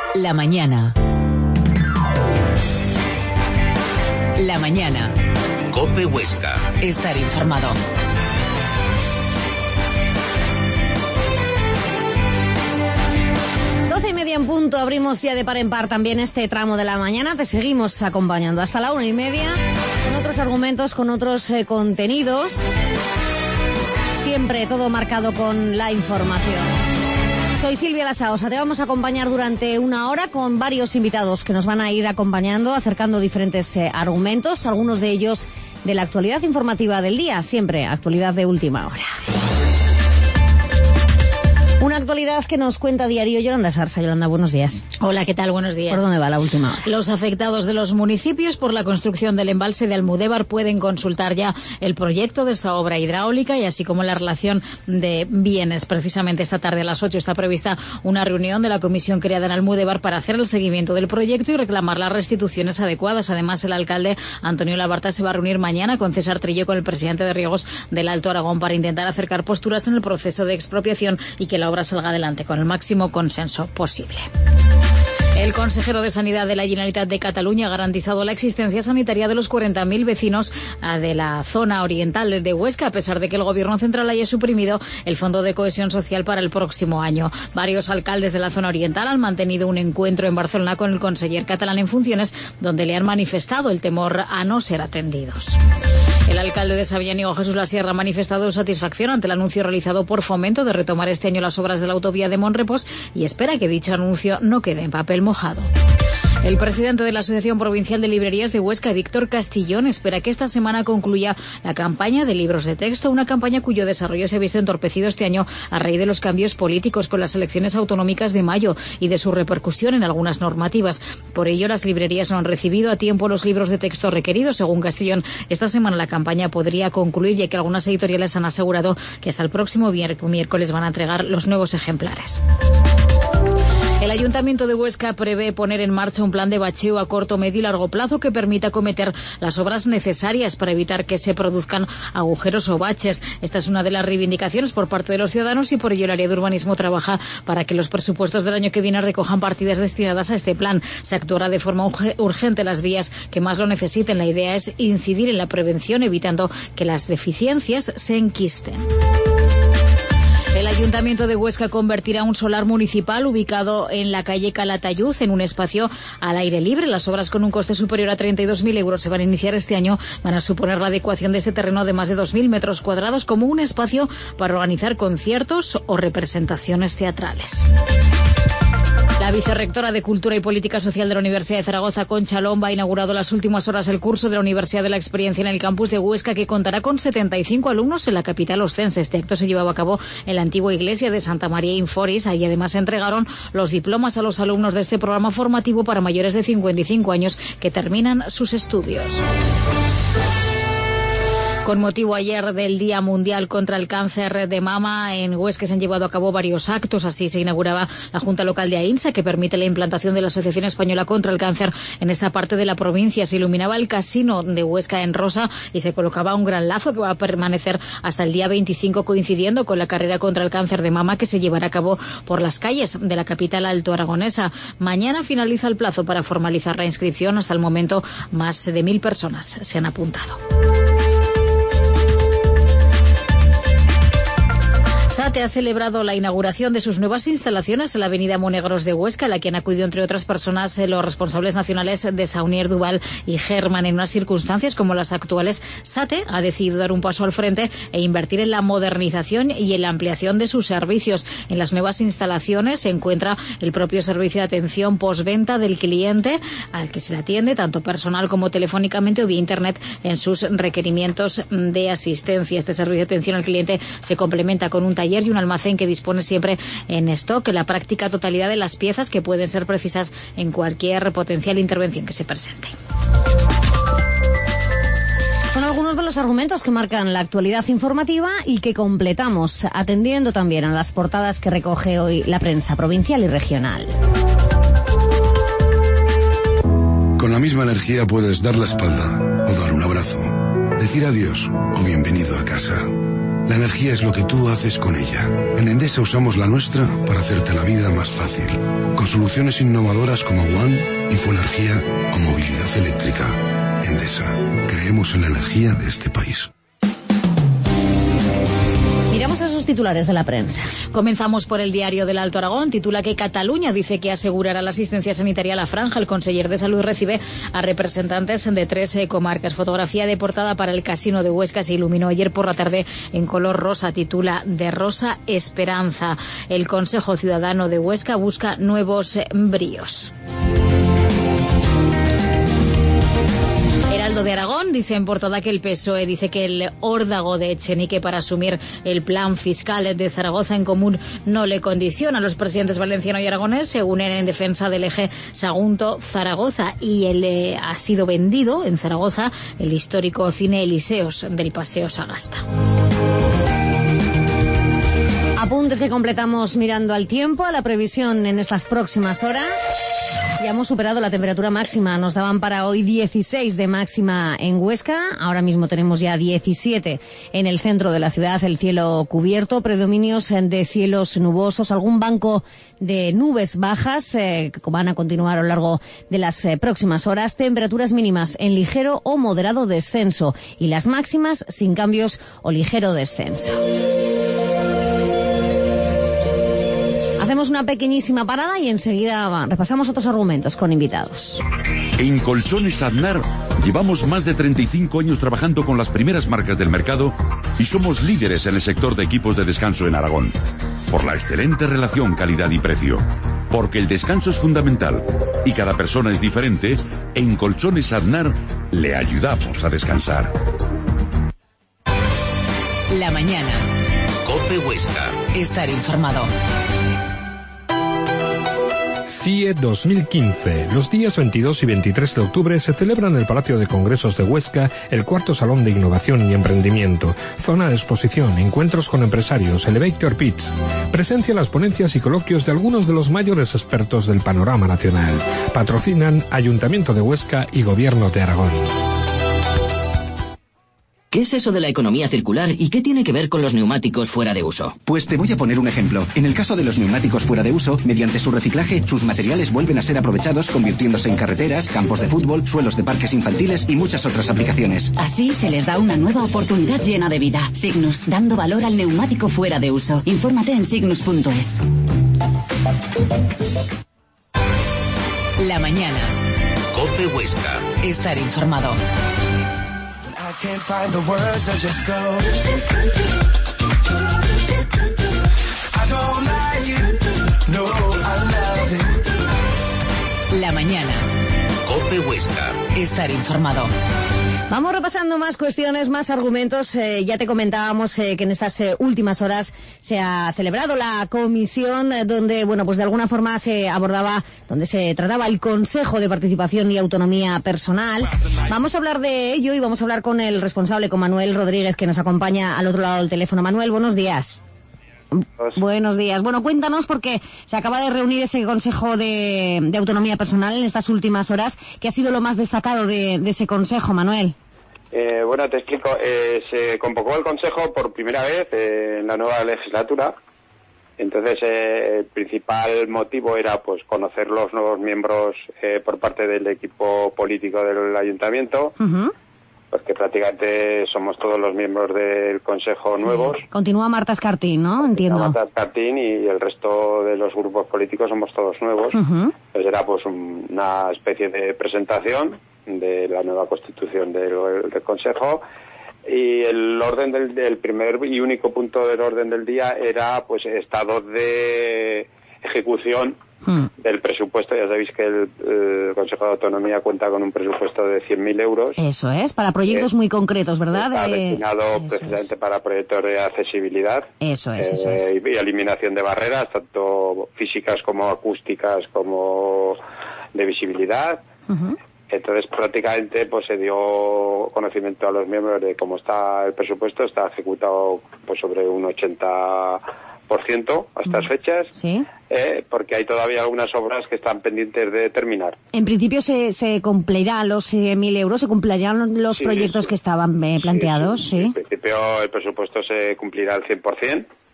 La mañana. La mañana. COPE Huesca. Estar informado. En punto, abrimos ya de par en par también este tramo de la mañana. Te seguimos acompañando hasta la 1:30 con otros argumentos, con otros contenidos. Siempre todo marcado con la información. Soy Silvia Lasaosa, te vamos a acompañar durante una hora con varios invitados que nos van a ir acompañando, acercando diferentes argumentos, algunos de ellos de la actualidad informativa del día, siempre actualidad de última hora. Una actualidad que nos cuenta a diario Yolanda Sarsa. Yolanda, buenos días. Hola, ¿qué tal? Buenos días. ¿Por dónde va la última hora? Los afectados de los municipios por la construcción del embalse de Almudévar pueden consultar ya el proyecto de esta obra hidráulica y así como la relación de bienes. Precisamente esta tarde a las 8 está prevista una reunión de la comisión creada en Almudévar para hacer el seguimiento del proyecto y reclamar las restituciones adecuadas. Además, el alcalde Antonio Labarta se va a reunir mañana con César Trillo, con el presidente de Riegos del Alto Aragón, para intentar acercar posturas en el proceso de expropiación y que la obra salga adelante con el máximo consenso posible. El consejero de Sanidad de la Generalitat de Cataluña ha garantizado la existencia sanitaria de los 40.000 vecinos de la zona oriental de Huesca, a pesar de que el Gobierno central haya suprimido el Fondo de Cohesión Social para el próximo año. Varios alcaldes de la zona oriental han mantenido un encuentro en Barcelona con el conseller catalán en funciones, donde le han manifestado el temor a no ser atendidos. El alcalde de Sabiñánigo, Jesús Lasierra, ha manifestado satisfacción ante el anuncio realizado por Fomento de retomar este año las obras de la autovía de Monrepós y espera que dicho anuncio no quede en papel mojado. El presidente de la Asociación Provincial de Librerías de Huesca, Víctor Castillón, espera que esta semana concluya la campaña de libros de texto, una campaña cuyo desarrollo se ha visto entorpecido este año a raíz de los cambios políticos con las elecciones autonómicas de mayo y de su repercusión en algunas normativas. Por ello, las librerías no han recibido a tiempo los libros de texto requeridos. Según Castillón, esta semana la campaña podría concluir, ya que algunas editoriales han asegurado que hasta el próximo miércoles van a entregar los nuevos ejemplares. El Ayuntamiento de Huesca prevé poner en marcha un plan de bacheo a corto, medio y largo plazo que permita acometer las obras necesarias para evitar que se produzcan agujeros o baches. Esta es una de las reivindicaciones por parte de los ciudadanos y por ello el área de urbanismo trabaja para que los presupuestos del año que viene recojan partidas destinadas a este plan. Se actuará de forma urgente en las vías que más lo necesiten. La idea es incidir en la prevención, evitando que las deficiencias se enquisten. El Ayuntamiento de Huesca convertirá un solar municipal ubicado en la calle Calatayud en un espacio al aire libre. Las obras, con un coste superior a 32.000 euros, se van a iniciar este año. Van a suponer la adecuación de este terreno de más de 2.000 metros cuadrados como un espacio para organizar conciertos o representaciones teatrales. La vicerrectora de Cultura y Política Social de la Universidad de Zaragoza, Concha Lomba, ha inaugurado las últimas horas el curso de la Universidad de la Experiencia en el campus de Huesca, que contará con 75 alumnos en la capital oscense. Este acto se llevaba a cabo en la antigua iglesia de Santa María Inforis. Ahí además se entregaron los diplomas a los alumnos de este programa formativo para mayores de 55 años que terminan sus estudios. Con motivo ayer del Día Mundial contra el Cáncer de Mama, en Huesca se han llevado a cabo varios actos. Así se inauguraba la Junta Local de AINSA, que permite la implantación de la Asociación Española contra el Cáncer en esta parte de la provincia. Se iluminaba el casino de Huesca en rosa y se colocaba un gran lazo que va a permanecer hasta el día 25, coincidiendo con la carrera contra el cáncer de mama que se llevará a cabo por las calles de la capital altoaragonesa. Mañana finaliza el plazo para formalizar la inscripción. Hasta el momento, más de 1.000 personas se han apuntado. SATE ha celebrado la inauguración de sus nuevas instalaciones en la avenida Monegros de Huesca, a la que han acudido, entre otras personas, los responsables nacionales de Saunier Duval y German. En unas circunstancias como las actuales, SATE ha decidido dar un paso al frente e invertir en la modernización y en la ampliación de sus servicios. En las nuevas instalaciones se encuentra el propio servicio de atención postventa del cliente, al que se le atiende tanto personal como telefónicamente o vía internet en sus requerimientos de asistencia. Este servicio de atención al cliente se complementa con un taller y un almacén que dispone siempre en stock la práctica totalidad de las piezas que pueden ser precisas en cualquier potencial intervención que se presente. Son algunos de los argumentos que marcan la actualidad informativa y que completamos atendiendo también a las portadas que recoge hoy la prensa provincial y regional. Con la misma energía puedes dar la espalda o dar un abrazo, decir adiós o bienvenido a casa. La energía es lo que tú haces con ella. En Endesa usamos la nuestra para hacerte la vida más fácil. Consulta soluciones innovadoras como One, Infoenergía o movilidad eléctrica. Endesa, creemos en la energía de este país. Miramos a sus titulares de la prensa. Comenzamos por el diario del Alto Aragón. Titula que Cataluña dice que asegurará la asistencia sanitaria a la franja. El conseller de Salud recibe a representantes de 3 comarcas. Fotografía de portada para el Casino de Huesca. Se iluminó ayer por la tarde en color rosa. Titula de Rosa Esperanza. El Consejo Ciudadano de Huesca busca nuevos bríos. Heraldo de Aragón dice en portada que el PSOE dice que el órdago de Echenique para asumir el plan fiscal de Zaragoza en Común no le condiciona. Los presidentes valenciano y aragonés se unen en defensa del eje Sagunto-Zaragoza y ha sido vendido en Zaragoza el histórico cine Eliseos del Paseo Sagasta. Apuntes que completamos mirando al tiempo, a la previsión en estas próximas horas. Ya hemos superado la temperatura máxima. Nos daban para hoy 16 de máxima en Huesca. Ahora mismo tenemos ya 17 en el centro de la ciudad. El cielo cubierto, predominios de cielos nubosos, algún banco de nubes bajas que van a continuar a lo largo de las próximas horas. Temperaturas mínimas en ligero o moderado descenso y las máximas sin cambios o ligero descenso. Hacemos una pequeñísima parada y enseguida repasamos otros argumentos con invitados. En Colchones Aznar llevamos más de 35 años trabajando con las primeras marcas del mercado y somos líderes en el sector de equipos de descanso en Aragón. Por la excelente relación calidad y precio. Porque el descanso es fundamental y cada persona es diferente, en Colchones Aznar le ayudamos a descansar. La mañana. COPE Huesca. Estar informado. CIE 2015. Los días 22 y 23 de octubre se celebra en el Palacio de Congresos de Huesca el cuarto Salón de Innovación y Emprendimiento. Zona de exposición, encuentros con empresarios, Elevator Pitch. Presencia en las ponencias y coloquios de algunos de los mayores expertos del panorama nacional. Patrocinan Ayuntamiento de Huesca y Gobierno de Aragón. ¿Qué es eso de la economía circular y qué tiene que ver con los neumáticos fuera de uso? Pues te voy a poner un ejemplo. En el caso de los neumáticos fuera de uso, mediante su reciclaje, sus materiales vuelven a ser aprovechados, convirtiéndose en carreteras, campos de fútbol, suelos de parques infantiles y muchas otras aplicaciones. Así se les da una nueva oportunidad llena de vida. Signus, dando valor al neumático fuera de uso. Infórmate en signus.es. La mañana. COPE Huesca. Estar informado. Can't find the words, I just go. I don't like it, no, I love it. La mañana. COPE Huesca. Estar informado. Vamos repasando más cuestiones, más argumentos. Ya te comentábamos que en estas últimas horas se ha celebrado la comisión donde, bueno, pues de alguna forma se abordaba, donde se trataba el Consejo de Participación y Autonomía Personal. Vamos a hablar de ello y vamos a hablar con el responsable, con Manuel Rodríguez, que nos acompaña al otro lado del teléfono. Manuel, buenos días. Buenos días. Bueno, cuéntanos porque se acaba de reunir ese Consejo de Autonomía Personal en estas últimas horas. ¿Qué ha sido lo más destacado de ese Consejo, Manuel? Bueno, te explico. Se convocó el Consejo por primera vez en la nueva legislatura. Entonces, el principal motivo era pues conocer los nuevos miembros por parte del equipo político del Ayuntamiento. Uh-huh. Porque prácticamente somos todos los miembros del Consejo nuevos. Continúa Marta Escartín, ¿no? Entiendo. Marta Escartín y el resto de los grupos políticos somos todos nuevos. Uh-huh. Entonces era pues una especie de presentación de la nueva constitución del Consejo. Y el orden del primer y único punto del orden del día era pues estado de ejecución del presupuesto. Ya sabéis que el Consejo de Autonomía cuenta con un presupuesto de 100.000 euros. Eso es, para proyectos muy concretos, ¿verdad? Está destinado precisamente para proyectos de accesibilidad. Eso es. Y eliminación de barreras, tanto físicas como acústicas como de visibilidad. Uh-huh. Entonces prácticamente pues se dio conocimiento a los miembros de cómo está el presupuesto. Está ejecutado pues sobre un 80% a estas fechas. Sí. Porque hay todavía algunas obras que están pendientes de terminar. En principio se cumplirán los 1.000 euros, se cumplirán los proyectos que estaban planteados. Sí. En principio el presupuesto se cumplirá al 100%.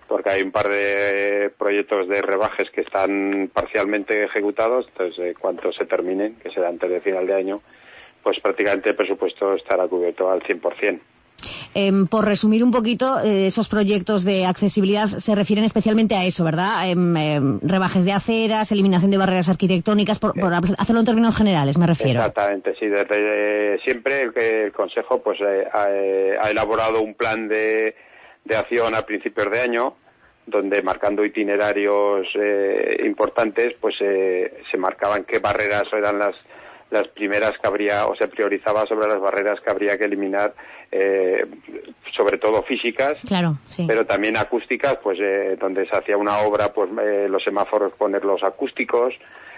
porque hay un par de proyectos de rebajes que están parcialmente ejecutados, entonces cuanto se terminen, que será antes de final de año, pues prácticamente el presupuesto estará cubierto al 100%. Por resumir un poquito, esos proyectos de accesibilidad se refieren especialmente a eso, ¿verdad? Rebajes de aceras, eliminación de barreras arquitectónicas, por hacerlo en términos generales, me refiero. Exactamente, sí. Desde siempre el Consejo pues ha elaborado un plan de acción a principios de año, donde marcando itinerarios importantes, pues se marcaban qué barreras eran las primeras que habría, o se priorizaba sobre las barreras que habría que eliminar, sobre todo físicas, claro, sí, pero también acústicas, pues donde se hacía una obra, pues los semáforos ponerlos acústicos,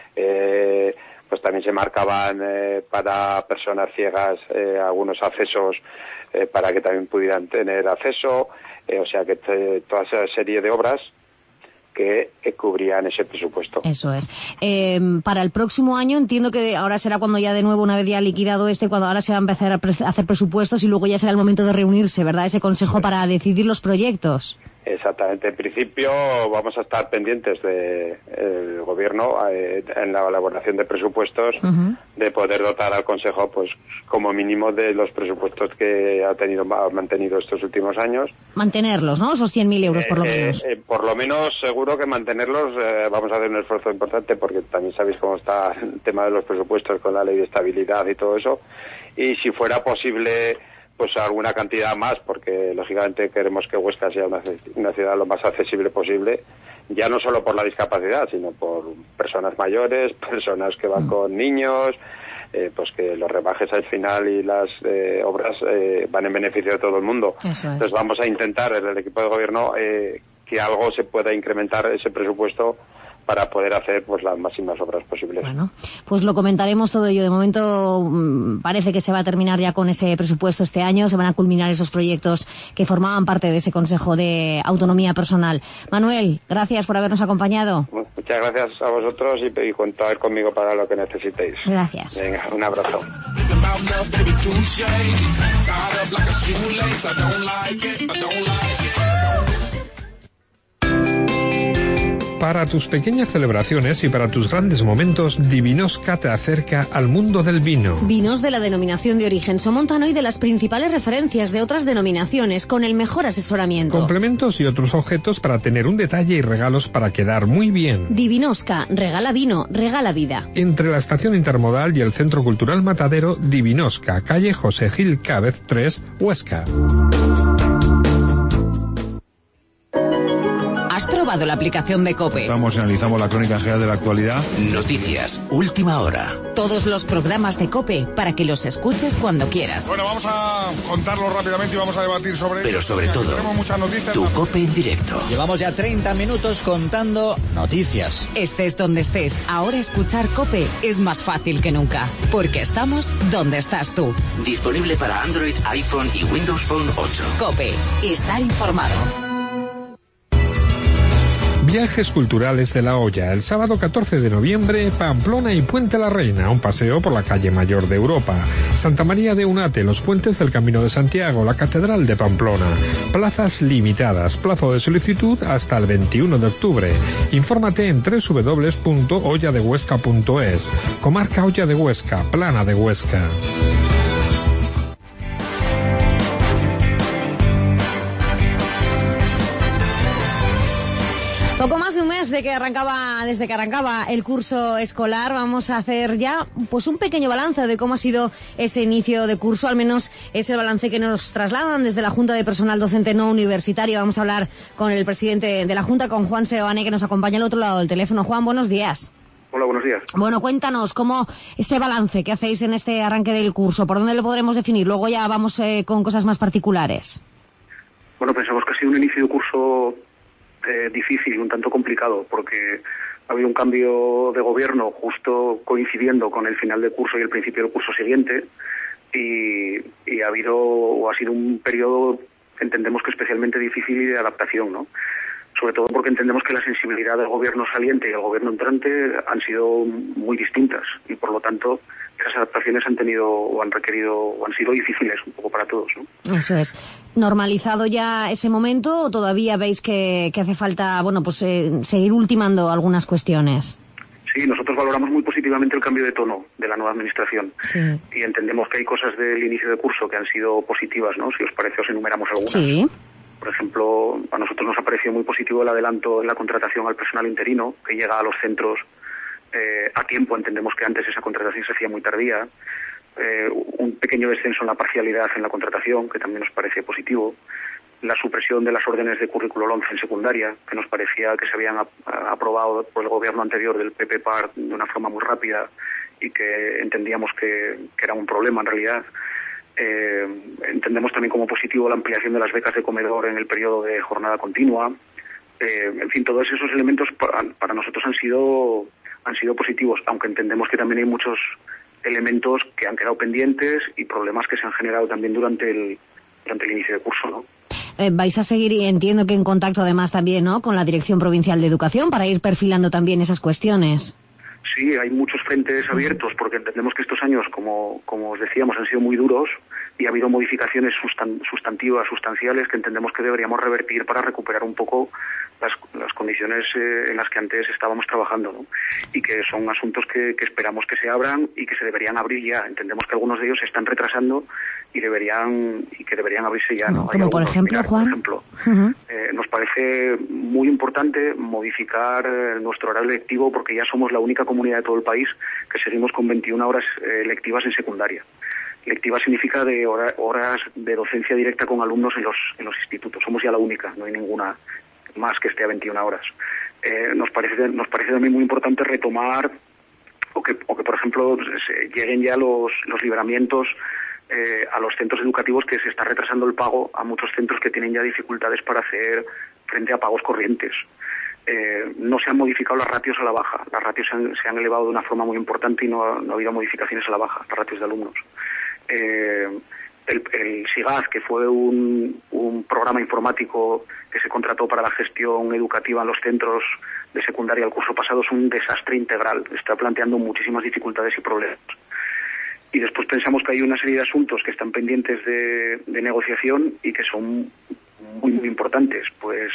pues también se marcaban para personas ciegas algunos accesos para que también pudieran tener acceso, o sea que toda esa serie de obras que cubrían ese presupuesto. Eso es. Para el próximo año entiendo que ahora será cuando ya de nuevo, una vez ya liquidado cuando ahora se va a empezar a hacer presupuestos y luego ya será el momento de reunirse, ¿verdad? Ese consejo para decidir los proyectos. Exactamente. En principio vamos a estar pendientes del gobierno en la elaboración de presupuestos, de poder dotar al Consejo, pues como mínimo, de los presupuestos que ha mantenido estos últimos años. Mantenerlos, ¿no? Esos 100.000 euros por lo menos. Por lo menos seguro que mantenerlos. Vamos a hacer un esfuerzo importante porque también sabéis cómo está el tema de los presupuestos con la ley de estabilidad y todo eso. Y si fuera posible, pues alguna cantidad más, porque lógicamente queremos que Huesca sea una ciudad lo más accesible posible, ya no solo por la discapacidad, sino por personas mayores, personas que van con niños, pues que los rebajes al final y las obras van en beneficio de todo el mundo. Entonces vamos a intentar desde el equipo de gobierno que algo se pueda incrementar ese presupuesto para poder hacer pues las máximas obras posibles. Bueno, pues lo comentaremos todo ello. De momento parece que se va a terminar ya con ese presupuesto este año, se van a culminar esos proyectos que formaban parte de ese Consejo de Autonomía Personal. Manuel, gracias por habernos acompañado. Muchas gracias a vosotros y contar conmigo para lo que necesitéis. Gracias. Venga, un abrazo. Para tus pequeñas celebraciones y para tus grandes momentos, Divinosca te acerca al mundo del vino. Vinos de la denominación de origen somontano y de las principales referencias de otras denominaciones, con el mejor asesoramiento. Complementos y otros objetos para tener un detalle y regalos para quedar muy bien. Divinosca, regala vino, regala vida. Entre la estación intermodal y el Centro Cultural Matadero, Divinosca, calle José Gil Cábez 3, Huesca. ¿Has probado la aplicación de COPE? Analizamos la crónica general de la actualidad. Noticias, última hora. Todos los programas de COPE para que los escuches cuando quieras. Bueno, vamos a contarlo rápidamente y vamos a debatir sobre... Pero sobre todo, tenemos muchas noticias. Tu COPE en directo. Llevamos ya 30 minutos contando noticias. Estés donde estés, ahora escuchar COPE es más fácil que nunca. Porque estamos donde estás tú. Disponible para Android, iPhone y Windows Phone 8. COPE, estar informado. Viajes culturales de La Hoya. El sábado 14 de noviembre, Pamplona y Puente la Reina, un paseo por la calle mayor de Europa. Santa María de Unate, los puentes del Camino de Santiago, la Catedral de Pamplona. Plazas limitadas, plazo de solicitud hasta el 21 de octubre. Infórmate en www.hoyadehuesca.es. Comarca Hoya de Huesca, Plana de Huesca. Poco más de un mes desde que arrancaba el curso escolar. Vamos a hacer ya pues un pequeño balance de cómo ha sido ese inicio de curso, al menos es el balance que nos trasladan desde la Junta de Personal Docente No Universitario. Vamos a hablar con el presidente de la Junta, con Juan Seoane, que nos acompaña al otro lado del teléfono. Juan, buenos días. Hola, buenos días. Bueno, cuéntanos cómo ese balance que hacéis en este arranque del curso, ¿por dónde lo podremos definir? Luego ya vamos con cosas más particulares. Bueno, pensamos que ha sido un inicio de curso difícil y un tanto complicado, porque ha habido un cambio de gobierno justo coincidiendo con el final del curso y el principio del curso siguiente, y ha sido un periodo, entendemos que especialmente difícil, y de adaptación, ¿no? sobre todo porque entendemos que la sensibilidad del gobierno saliente y el gobierno entrante han sido muy distintas y por lo tanto esas adaptaciones han tenido o han requerido o han sido difíciles un poco para todos, ¿no? Eso es. ¿Normalizado ya ese momento o todavía veis que hace falta, bueno, pues seguir ultimando algunas cuestiones? Sí, nosotros valoramos muy positivamente el cambio de tono de la nueva administración. Sí. Y entendemos que hay cosas del inicio de curso que han sido positivas, ¿no? Si os parece, os enumeramos algunas. Sí. Por ejemplo, a nosotros nos ha parecido muy positivo el adelanto en la contratación al personal interino, que llega a los centros a tiempo. Entendemos que antes esa contratación se hacía muy tardía. Un pequeño descenso en la parcialidad en la contratación, que también nos parece positivo. La supresión de las órdenes de currículo 11 en secundaria, que nos parecía que se habían aprobado por el gobierno anterior del PP-PAR de una forma muy rápida y que entendíamos que era un problema en realidad. Entendemos también como positivo la ampliación de las becas de comedor en el periodo de jornada continua. En fin, todos esos elementos para nosotros han sido positivos, aunque entendemos que también hay muchos elementos que han quedado pendientes y problemas que se han generado también durante el inicio de curso, ¿no? Vais a seguir, y entiendo que en contacto además también, ¿no?, con la Dirección Provincial de Educación para ir perfilando también esas cuestiones. Sí, hay muchos frentes abiertos porque entendemos que estos años, como os decíamos, han sido muy duros y ha habido modificaciones sustantivas, sustanciales, que entendemos que deberíamos revertir para recuperar un poco las condiciones en las que antes estábamos trabajando, ¿no? Y que son asuntos que esperamos que se abran y que se deberían abrir ya. Entendemos que algunos de ellos se están retrasando y que deberían abrirse ya, ¿no? Como por ejemplo, Juan. Por ejemplo, nos parece muy importante modificar nuestro horario lectivo porque ya somos la única comunidad de todo el país que seguimos con 21 horas lectivas en secundaria. Lectiva significa de horas de docencia directa con alumnos en los institutos. Somos ya la única, no hay ninguna más que esté a 21 horas. Nos parece también muy importante retomar o que por ejemplo lleguen ya los libramientos a los centros educativos, que se está retrasando el pago a muchos centros que tienen ya dificultades para hacer frente a pagos corrientes. No se han modificado las ratios a la baja. Las ratios se han elevado de una forma muy importante y no ha habido modificaciones a la baja, las ratios de alumnos. El SIGAZ, que fue un programa informático que se contrató para la gestión educativa en los centros de secundaria el curso pasado, es un desastre integral. Está planteando muchísimas dificultades y problemas. Y después pensamos que hay una serie de asuntos que están pendientes de negociación y que son muy, muy importantes. Pues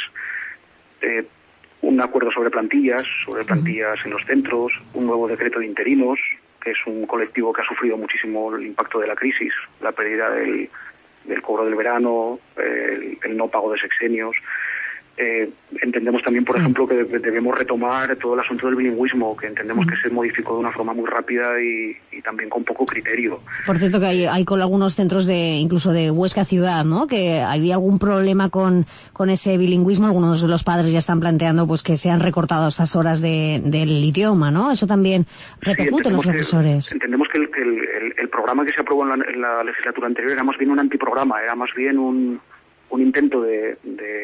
un acuerdo sobre plantillas en los centros, un nuevo decreto de interinos, que es un colectivo que ha sufrido muchísimo el impacto de la crisis, la pérdida del cobro del verano, el no pago de sexenios. Entendemos también, por ejemplo, que debemos retomar todo el asunto del bilingüismo, que entendemos que se modificó de una forma muy rápida y también con poco criterio. Por cierto, que hay con algunos centros incluso de Huesca ciudad, ¿no?, que había algún problema con ese bilingüismo. Algunos de los padres ya están planteando pues que se han recortado esas horas del idioma, ¿no? Eso también repercute en los profesores. Entendemos que el programa que se aprobó en la legislatura anterior era más bien un antiprograma, era más bien un intento de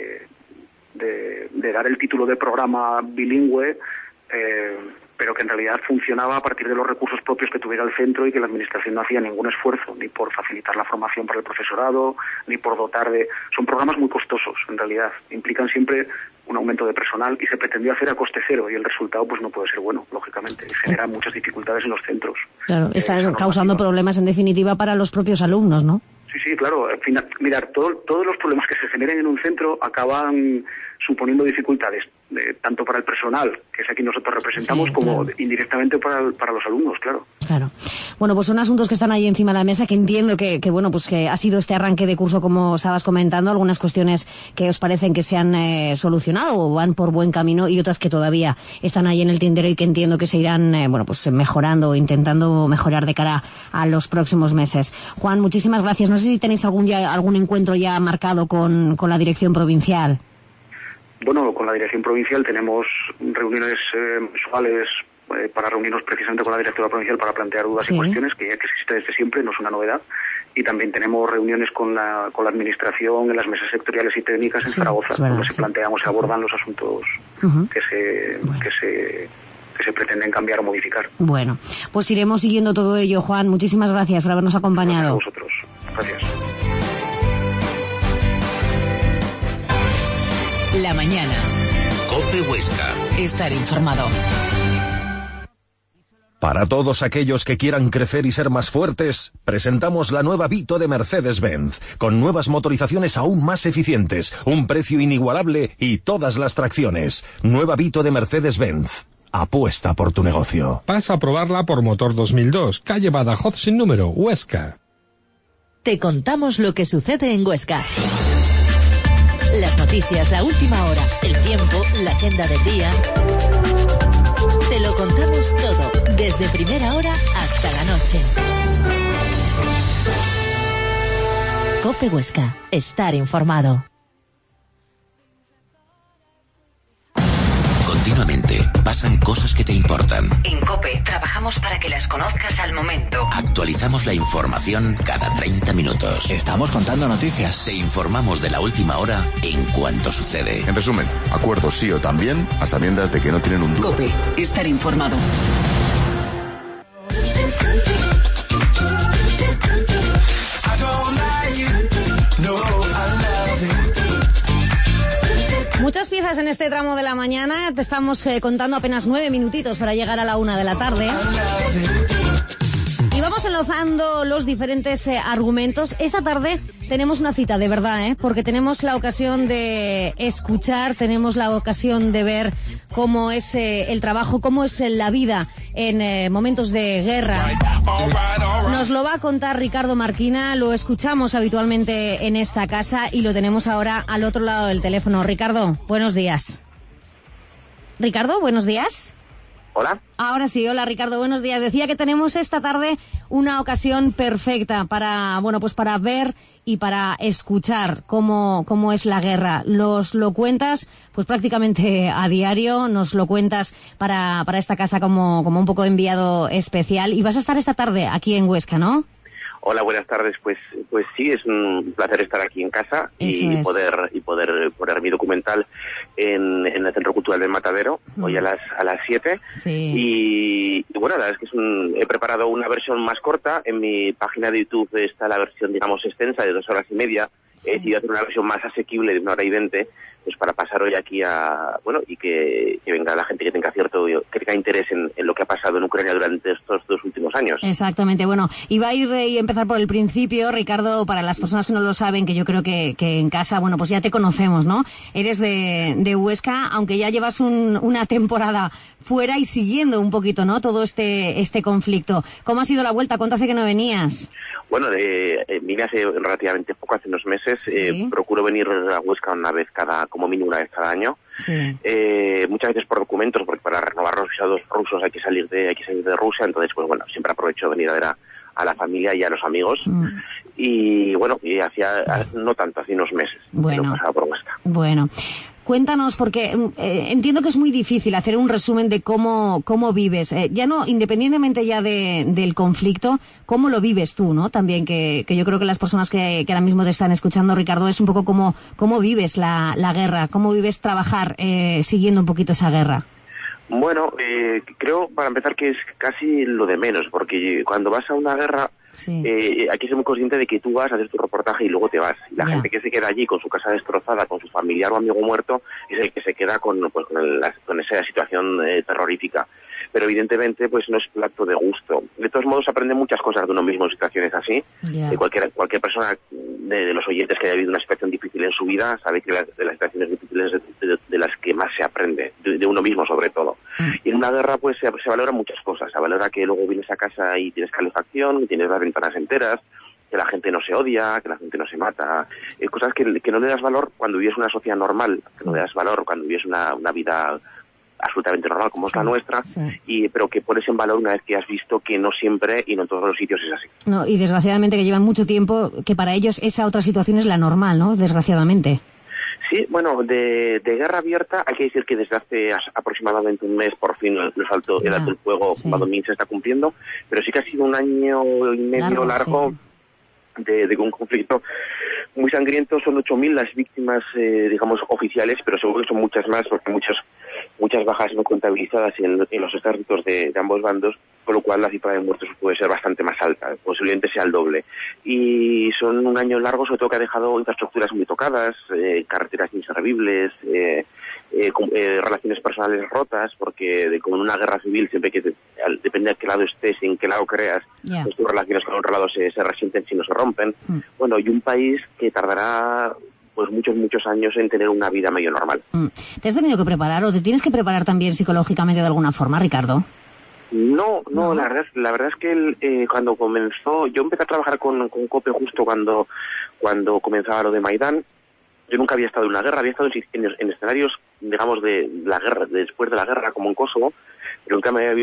dar el título de programa bilingüe, pero que en realidad funcionaba a partir de los recursos propios que tuviera el centro y que la administración no hacía ningún esfuerzo, ni por facilitar la formación para el profesorado, ni por dotar de... Son programas muy costosos, en realidad. Implican siempre un aumento de personal y se pretendió hacer a coste cero y el resultado pues no puede ser bueno, lógicamente. Y genera muchas dificultades en los centros. Claro, está causando problemas en definitiva para los propios alumnos, ¿no? Sí, claro. Al final, mirar, todos los problemas que se generen en un centro acaban suponiendo dificultades, tanto para el personal, que es a quien nosotros representamos, como indirectamente para los alumnos, claro. Claro. Bueno, pues son asuntos que están ahí encima de la mesa, que entiendo que bueno, pues que ha sido este arranque de curso, como estabas comentando, algunas cuestiones que os parecen que se han solucionado o van por buen camino y otras que todavía están ahí en el tintero y que entiendo que se irán, pues mejorando o intentando mejorar de cara a los próximos meses. Juan, muchísimas gracias. No sé si tenéis algún encuentro ya marcado con la dirección provincial. Bueno, con la dirección provincial tenemos reuniones mensuales para reunirnos precisamente con la directora provincial para plantear dudas y cuestiones, que ya que existe desde siempre, no es una novedad. Y también tenemos reuniones con la administración en las mesas sectoriales y técnicas en Zaragoza, donde se plantean o se abordan los asuntos que se pretenden cambiar o modificar. Bueno, pues iremos siguiendo todo ello, Juan. Muchísimas gracias por habernos acompañado. Gracias a vosotros. Gracias. La mañana. COPE Huesca. Estar informado. Para todos aquellos que quieran crecer y ser más fuertes, presentamos la nueva Vito de Mercedes-Benz, con nuevas motorizaciones aún más eficientes, un precio inigualable y todas las tracciones. Nueva Vito de Mercedes-Benz. Apuesta por tu negocio. Pasa a probarla por Motor 2002, calle Badajoz sin número, Huesca. Te contamos lo que sucede en Huesca. Las noticias, la última hora, el tiempo, la agenda del día. Te lo contamos todo, desde primera hora hasta la noche. COPE Huesca. Estar informado. Continuamente pasan cosas que te importan. En COPE trabajamos para que las conozcas al momento. Actualizamos la información cada 30 minutos. Estamos contando noticias. Te informamos de la última hora en cuanto sucede. En resumen, acuerdos sí o también, a sabiendas de que no tienen un duro. COPE. Estar informado. Muchas piezas en este tramo de la mañana. Te estamos contando apenas 9 minutitos para llegar a la 1 de la tarde. Y vamos enlazando los diferentes argumentos. Esta tarde tenemos una cita de verdad, porque tenemos la ocasión de escuchar, tenemos la ocasión de ver cómo es el trabajo, cómo es la vida en momentos de guerra. Nos lo va a contar Ricardo Marquina, lo escuchamos habitualmente en esta casa y lo tenemos ahora al otro lado del teléfono. Ricardo, buenos días. Ricardo, buenos días. Hola. Ahora sí, hola Ricardo, buenos días. Decía que tenemos esta tarde una ocasión perfecta para, pues para ver y para escuchar cómo es la guerra. Lo cuentas pues prácticamente a diario, nos lo cuentas para esta casa como un poco enviado especial y vas a estar esta tarde aquí en Huesca, ¿no? Hola, buenas tardes. Pues sí, es un placer estar aquí en casa y poder poner mi documental en el Centro Cultural del Matadero hoy a las 7. Sí. Y bueno, la verdad es que he preparado una versión más corta. En mi página de YouTube está la versión, digamos, extensa de 2 horas y media. He decidido hacer una versión más asequible de 1 hora y 20, pues para pasar hoy aquí y que venga la gente que tenga interés en lo que ha pasado en Ucrania durante estos 2 últimos años. Exactamente. Bueno, iba a ir y empezar por el principio, Ricardo, para las personas que no lo saben, que yo creo que en casa, pues ya te conocemos, ¿no? Eres de Huesca, aunque ya llevas una temporada fuera y siguiendo un poquito, ¿no? Todo este conflicto. ¿Cómo ha sido la vuelta? ¿Cuánto hace que no venías? Bueno, vine hace relativamente poco, hace unos meses. Sí. Procuro venir a Huesca como mínimo una vez cada año. Sí. Muchas veces por documentos, porque para renovar los visados rusos hay que salir de Rusia. Entonces, pues bueno, siempre aprovecho de venir a ver a la familia y a los amigos. Y bueno, no tanto, hace unos meses que no pasaba por Huesca. Bueno. Cuéntanos, porque entiendo que es muy difícil hacer un resumen de cómo vives. Ya no, independientemente ya del conflicto, cómo lo vives tú, ¿no? También que yo creo que las personas que ahora mismo te están escuchando, Ricardo, es un poco cómo vives la guerra, cómo vives trabajar siguiendo un poquito esa guerra. Bueno, creo, para empezar, que es casi lo de menos, porque cuando vas a una guerra, aquí soy muy consciente de que tú vas a hacer tu reportaje y luego te vas. Y la gente que se queda allí con su casa destrozada, con su familiar o amigo muerto, es el que se queda con esa situación terrorífica. Pero evidentemente pues no es plato de gusto. De todos modos, aprende muchas cosas de uno mismo en situaciones así. Cualquier persona de los oyentes que haya vivido una situación difícil en su vida sabe que de las situaciones difíciles de las que más se aprende, de uno mismo sobre todo. Y en una guerra pues se valoran muchas cosas. Se valora que luego vienes a casa y tienes calefacción, tienes las ventanas enteras, que la gente no se odia, que la gente no se mata, cosas que no le das valor cuando vives una sociedad normal, que no le das valor cuando vives una vida absolutamente normal como es la nuestra, pero que pones en valor una vez que has visto que no siempre y no en todos los sitios es así. No, y desgraciadamente que llevan mucho tiempo, que para ellos esa otra situación es la normal, ¿no? Desgraciadamente. Sí, bueno, de guerra abierta hay que decir que desde hace aproximadamente un mes por fin el alto el fuego cuando Minsk se está cumpliendo, pero sí que ha sido un año y medio largo de un conflicto muy sangriento. Son 8.000 las víctimas, digamos, oficiales, pero seguro que son muchas más, porque muchas bajas no contabilizadas en los ejércitos de ambos bandos, con lo cual la cifra de muertos puede ser bastante más alta, posiblemente sea el doble. Y son un año largo, sobre todo que ha dejado infraestructuras muy tocadas, carreteras inservibles, relaciones personales rotas, porque como en una guerra civil, siempre que depende de qué lado estés y en qué lado creas, pues tus relaciones con otro lado se resienten si no se rompen. Bueno, y un país que tardará pues muchos años en tener una vida medio normal. ¿Te has tenido que preparar o te tienes que preparar también psicológicamente de alguna forma, Ricardo? No, la verdad es que cuando comenzó, yo empecé a trabajar con COPE justo cuando comenzaba lo de Maidán. Yo nunca había estado en una guerra, había estado en escenarios, digamos, de la guerra, después de la guerra, como en Kosovo, pero nunca me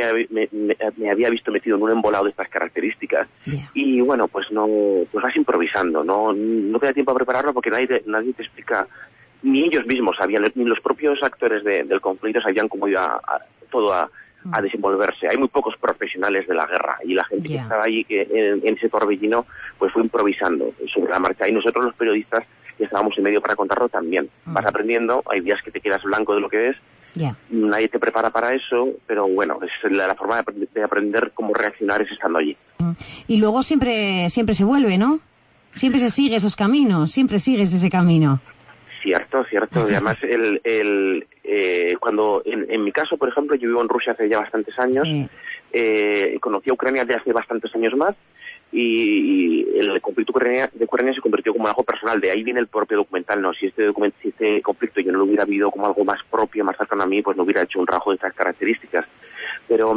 había visto metido en un embolado de estas características. Y bueno, pues vas improvisando, no te da tiempo a prepararlo porque nadie te explica, ni ellos mismos sabían, ni los propios actores del conflicto sabían cómo iba todo a desenvolverse. Hay muy pocos profesionales de la guerra y la gente que estaba ahí en ese torbellino pues fue improvisando sobre la marcha, y nosotros los periodistas que estábamos en medio para contarlo también. Vas aprendiendo, hay días que te quedas blanco de lo que ves, nadie te prepara para eso, pero bueno, es la forma de aprender cómo reaccionar es estando allí. Y luego siempre se vuelve, ¿no? Siempre se sigue esos caminos, siempre sigues ese camino. Cierto. Y además, cuando en mi caso, por ejemplo, yo vivo en Rusia hace ya bastantes años, conocí a Ucrania de hace bastantes años más, y el conflicto de Ucrania se convirtió como algo personal. De ahí viene el propio documental, ¿no? Si este conflicto yo no lo hubiera vivido como algo más propio, más cercano a mí, pues no hubiera hecho un trabajo de estas características. Pero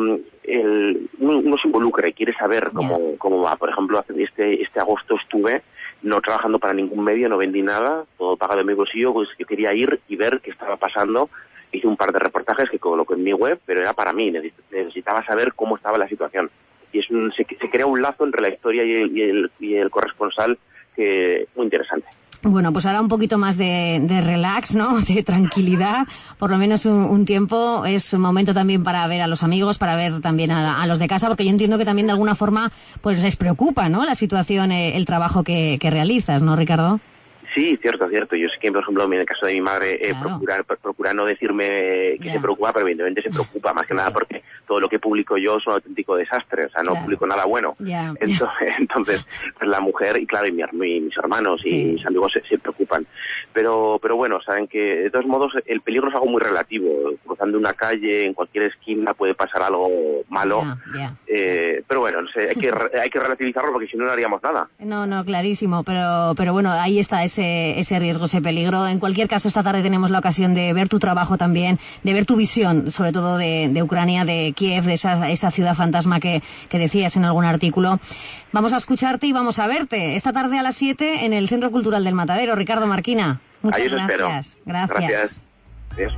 uno se involucra y quiere saber cómo va. Por ejemplo, este agosto estuve no trabajando para ningún medio, no vendí nada, todo pagado en mi bolsillo, pues yo quería ir y ver qué estaba pasando. Hice un par de reportajes que coloqué en mi web, pero era para mí, necesitaba saber cómo estaba la situación. Y se crea un lazo entre la historia y el corresponsal que muy interesante. Bueno, pues ahora un poquito más de relax, ¿no? De tranquilidad, por lo menos un tiempo. Es un momento también para ver a los amigos, para ver también a los de casa, porque yo entiendo que también de alguna forma pues les preocupa, ¿no? La situación, el trabajo que realizas, ¿no, Ricardo? Sí, cierto. Yo sé que, por ejemplo, en el caso de mi madre, procura no decirme que se preocupa, pero evidentemente se preocupa, más que nada porque todo lo que publico yo es un auténtico desastre, o sea, no publico nada bueno. Entonces, pues la mujer, y claro, y mis hermanos y mis amigos se preocupan. Pero bueno, saben que, de todos modos, el peligro es algo muy relativo. Cruzando una calle, en cualquier esquina puede pasar algo malo. Pero bueno, no sé, hay que relativizarlo porque si no haríamos nada. No, clarísimo, pero bueno, ahí está ese riesgo, ese peligro. En cualquier caso, esta tarde tenemos la ocasión de ver tu trabajo también, de ver tu visión, sobre todo de Ucrania, de Kiev, de esa ciudad fantasma que decías en algún artículo. Vamos a escucharte y vamos a verte esta tarde a las 7 en el Centro Cultural del Matadero. Ricardo Marquina, muchas gracias. Gracias. Adiós.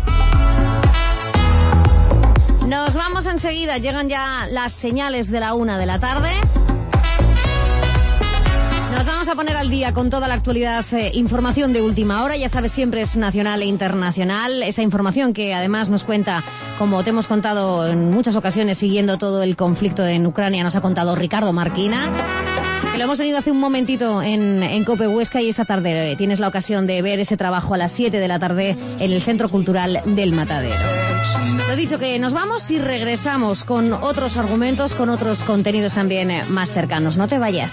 Nos vamos enseguida, llegan ya las señales de la 1 de la tarde. Nos vamos a poner al día con toda la actualidad, información de última hora, ya sabes, siempre es nacional e internacional, esa información que además nos cuenta, como te hemos contado en muchas ocasiones, siguiendo todo el conflicto en Ucrania, nos ha contado Ricardo Marquina, que lo hemos tenido hace un momentito en COPE Huesca, y esta tarde tienes la ocasión de ver ese trabajo a las 7 de la tarde en el Centro Cultural del Matadero. Lo dicho, que nos vamos y regresamos con otros argumentos, con otros contenidos también más cercanos. No te vayas.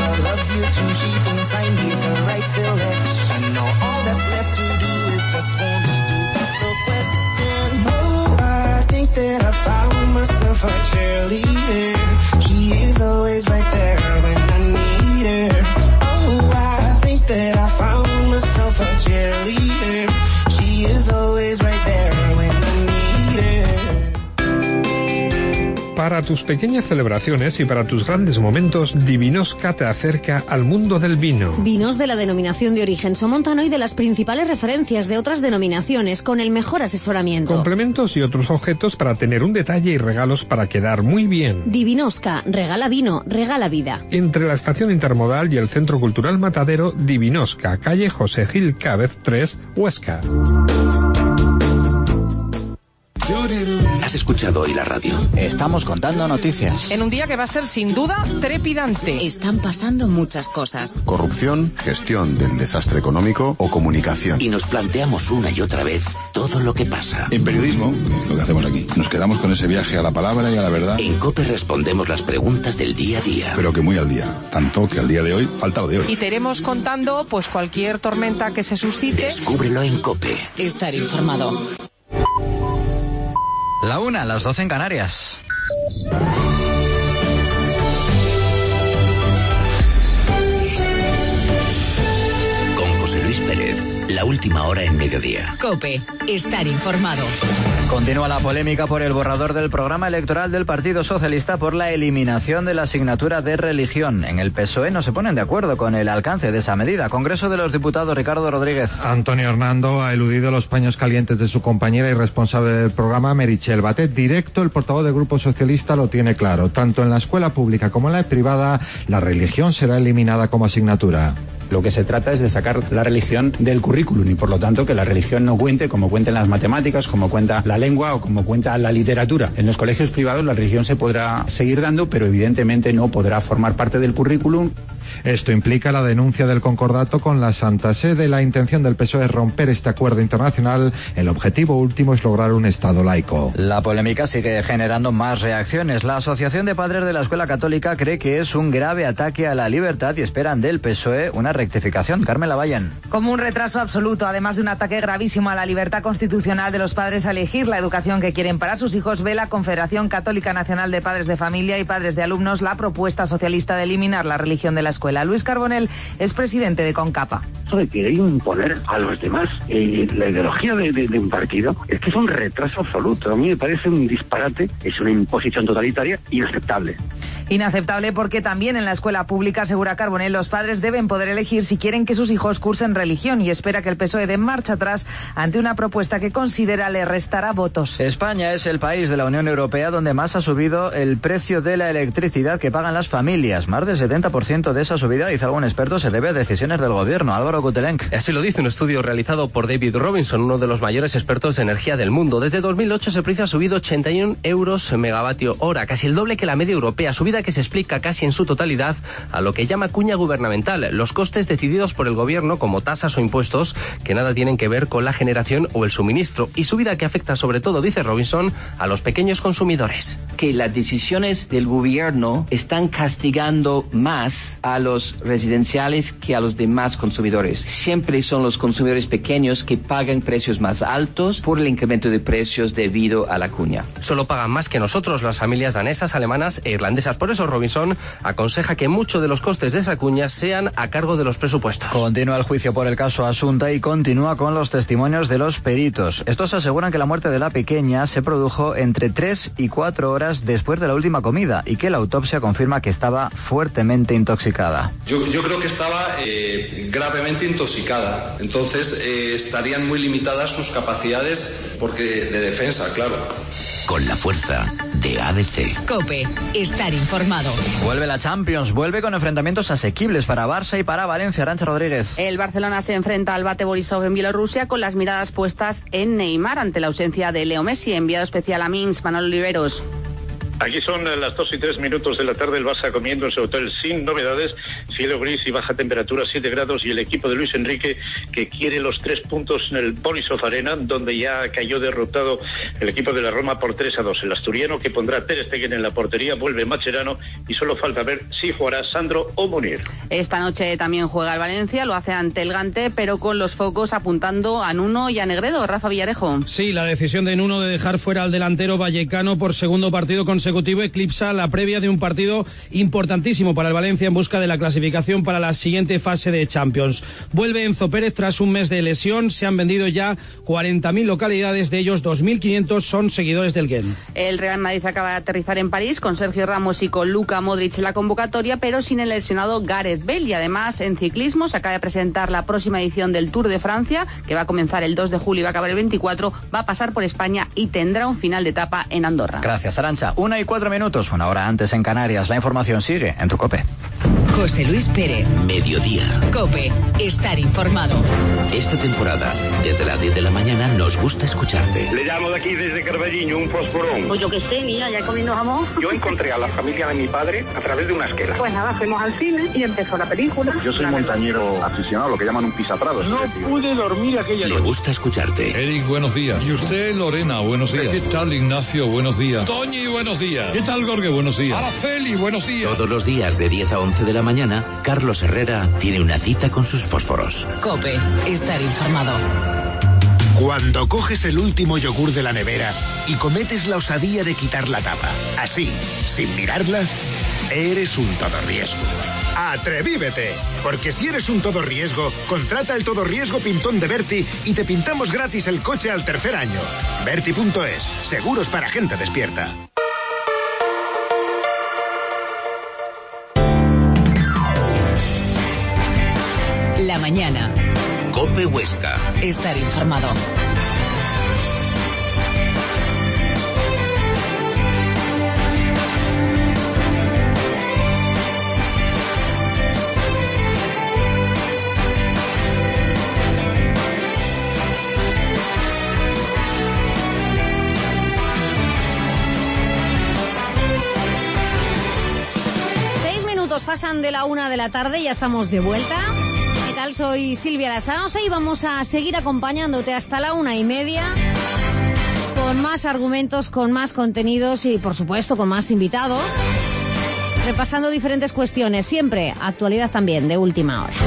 Para tus pequeñas celebraciones y para tus grandes momentos, Divinosca te acerca al mundo del vino. Vinos de la denominación de origen somontano y de las principales referencias de otras denominaciones, con el mejor asesoramiento. Complementos y otros objetos para tener un detalle y regalos para quedar muy bien. Divinosca, regala vino, regala vida. Entre la Estación Intermodal y el Centro Cultural Matadero, Divinosca, calle José Gil Cábez 3, Huesca. ¿Has escuchado hoy la radio? Estamos contando noticias. En un día que va a ser sin duda trepidante. Están pasando muchas cosas. Corrupción, gestión del desastre económico o comunicación. Y nos planteamos una y otra vez todo lo que pasa. En periodismo, lo que hacemos aquí, nos quedamos con ese viaje a la palabra y a la verdad. En COPE respondemos las preguntas del día a día. Pero que muy al día. Tanto que al día de hoy falta lo de hoy. Y te iremos contando pues cualquier tormenta que se suscite. Descúbrelo en COPE. Estar informado. La 1, las 12 en Canarias. Con José Luis Pérez, la última hora en mediodía. COPE, estar informado. Continúa la polémica por el borrador del programa electoral del Partido Socialista por la eliminación de la asignatura de religión. En el PSOE no se ponen de acuerdo con el alcance de esa medida. Congreso de los Diputados, Ricardo Rodríguez. Antonio Hernando ha eludido los paños calientes de su compañera y responsable del programa, Meritxell Batet. Directo, el portavoz del Grupo Socialista lo tiene claro. Tanto en la escuela pública como en la privada, la religión será eliminada como asignatura. Lo que se trata es de sacar la religión del currículum y por lo tanto que la religión no cuente como cuenten las matemáticas, como cuenta la lengua o como cuenta la literatura. En los colegios privados la religión se podrá seguir dando, pero evidentemente no podrá formar parte del currículum. Esto implica la denuncia del concordato con la Santa Sede. La intención del PSOE es romper este acuerdo internacional. El objetivo último es lograr un Estado laico. La polémica sigue generando más reacciones. La Asociación de Padres de la Escuela Católica cree que es un grave ataque a la libertad y esperan del PSOE una rectificación. Carmen Lavalle. Como un retraso absoluto, además de un ataque gravísimo a la libertad constitucional de los padres a elegir la educación que quieren para sus hijos, ve la Confederación Católica Nacional de Padres de Familia y Padres de Alumnos la propuesta socialista de eliminar la religión de la escuela. Luis Carbonell es presidente de CONCAPA. Eso de querer imponer a los demás la ideología de un partido es que es un retraso absoluto. A mí me parece un disparate, es una imposición totalitaria inaceptable. Inaceptable porque también en la escuela pública, asegura Carbonell, los padres deben poder elegir si quieren que sus hijos cursen religión y espera que el PSOE dé marcha atrás ante una propuesta que considera le restará votos. España es el país de la Unión Europea donde más ha subido el precio de la electricidad que pagan las familias. Más del 70% de esa subida, dice algún experto, se debe a decisiones del gobierno. Álvaro Gutelenc. Así lo dice un estudio realizado por David Robinson, uno de los mayores expertos de energía del mundo. Desde 2008 ese precio ha subido 81 euros megavatio hora, casi el doble que la media europea, subida que se explica casi en su totalidad a lo que llama cuña gubernamental, los costes decididos por el gobierno como tasas o impuestos que nada tienen que ver con la generación o el suministro, y subida que afecta sobre todo, dice Robinson, a los pequeños consumidores. Que las decisiones del gobierno están castigando más a los residenciales que a los demás consumidores. Siempre son los consumidores pequeños que pagan precios más altos por el incremento de precios debido a la cuña. Solo pagan más que nosotros las familias danesas, alemanas e irlandesas. Por eso Robinson aconseja que muchos de los costes de esa cuña sean a cargo de los presupuestos. Continúa el juicio por el caso Asunta y continúa con los testimonios de los peritos. Estos aseguran que la muerte de la pequeña se produjo entre 3 y 4 horas después de la última comida y que la autopsia confirma que estaba fuertemente intoxicada. Yo creo que estaba gravemente intoxicada, entonces estarían muy limitadas sus capacidades de defensa, claro. Con la fuerza de ABC. COPE, estar informado. Vuelve la Champions, vuelve con enfrentamientos asequibles para Barça y para Valencia. Arantxa Rodríguez. El Barcelona se enfrenta al Bate Borisov en Bielorrusia con las miradas puestas en Neymar ante la ausencia de Leo Messi. Enviado especial a Minsk, Manolo Oliveros. Aquí son las 2:03 de la tarde, el Barça comiendo en su hotel sin novedades, cielo gris y baja temperatura, 7 grados, y el equipo de Luis Enrique que quiere los 3 puntos en el Borisov Arena, donde ya cayó derrotado el equipo de la Roma por 3-2. El asturiano que pondrá Ter Stegen en la portería, vuelve Mascherano y solo falta ver si jugará Sandro o Munir. Esta noche también juega el Valencia, lo hace ante el Gante, pero con los focos apuntando a Nuno y a Negredo. Rafa Villarejo. Sí, la decisión de Nuno de dejar fuera al delantero vallecano por segundo partido consecutivo eclipsa la previa de un partido importantísimo para el Valencia en busca de la clasificación para la siguiente fase de Champions. Vuelve Enzo Pérez tras un mes de lesión, se han vendido ya 40.000 localidades, de ellos 2.500 son seguidores del Gent. El Real Madrid acaba de aterrizar en París con Sergio Ramos y con Luka Modric en la convocatoria, pero sin el lesionado Gareth Bale, y además en ciclismo se acaba de presentar la próxima edición del Tour de Francia, que va a comenzar el 2 de julio y va a acabar el 24, va a pasar por España y tendrá un final de etapa en Andorra. Gracias, Arantxa. 1:04, 1 hora antes en Canarias. La información sigue en tu COPE. José Luis Pérez. Mediodía. COPE. Estar informado. Esta temporada, desde las 10 de la mañana, nos gusta escucharte. Le llamo de aquí desde Carballiño, un fosforón. Pues yo qué sé, mira, ya comiendo jamón. Yo encontré a la familia de mi padre a través de una esquela. Pues nada, fuimos al cine y empezó la película. Yo soy montañero aficionado, lo que llaman un pisaprados. No pude dormir aquella noche. Le gusta escucharte. Eric, buenos días. Y usted, Lorena, buenos días. ¿Qué tal, Ignacio? Buenos días. Toñi, buenos días. ¿Qué tal, Gorge? Buenos días. Araceli, buenos días. Todos los días de 10 a 11 de la mañana, Carlos Herrera tiene una cita con sus fósforos. COPE. Estar informado. Cuando coges el último yogur de la nevera y cometes la osadía de quitar la tapa, así, sin mirarla, eres un todorriesgo. ¡Atrevívete! Porque si eres un todorriesgo, contrata el todorriesgo pintón de Berti y te pintamos gratis el coche al tercer año. Berti.es, seguros para gente despierta. La mañana. COPE Huesca. Estar informado. Pasan de la 1 de la tarde, ya estamos de vuelta. ¿Qué tal? Soy Silvia Lasaosa y vamos a seguir acompañándote hasta la 1:30 con más argumentos, con más contenidos y, por supuesto, con más invitados, repasando diferentes cuestiones, siempre actualidad también de última hora.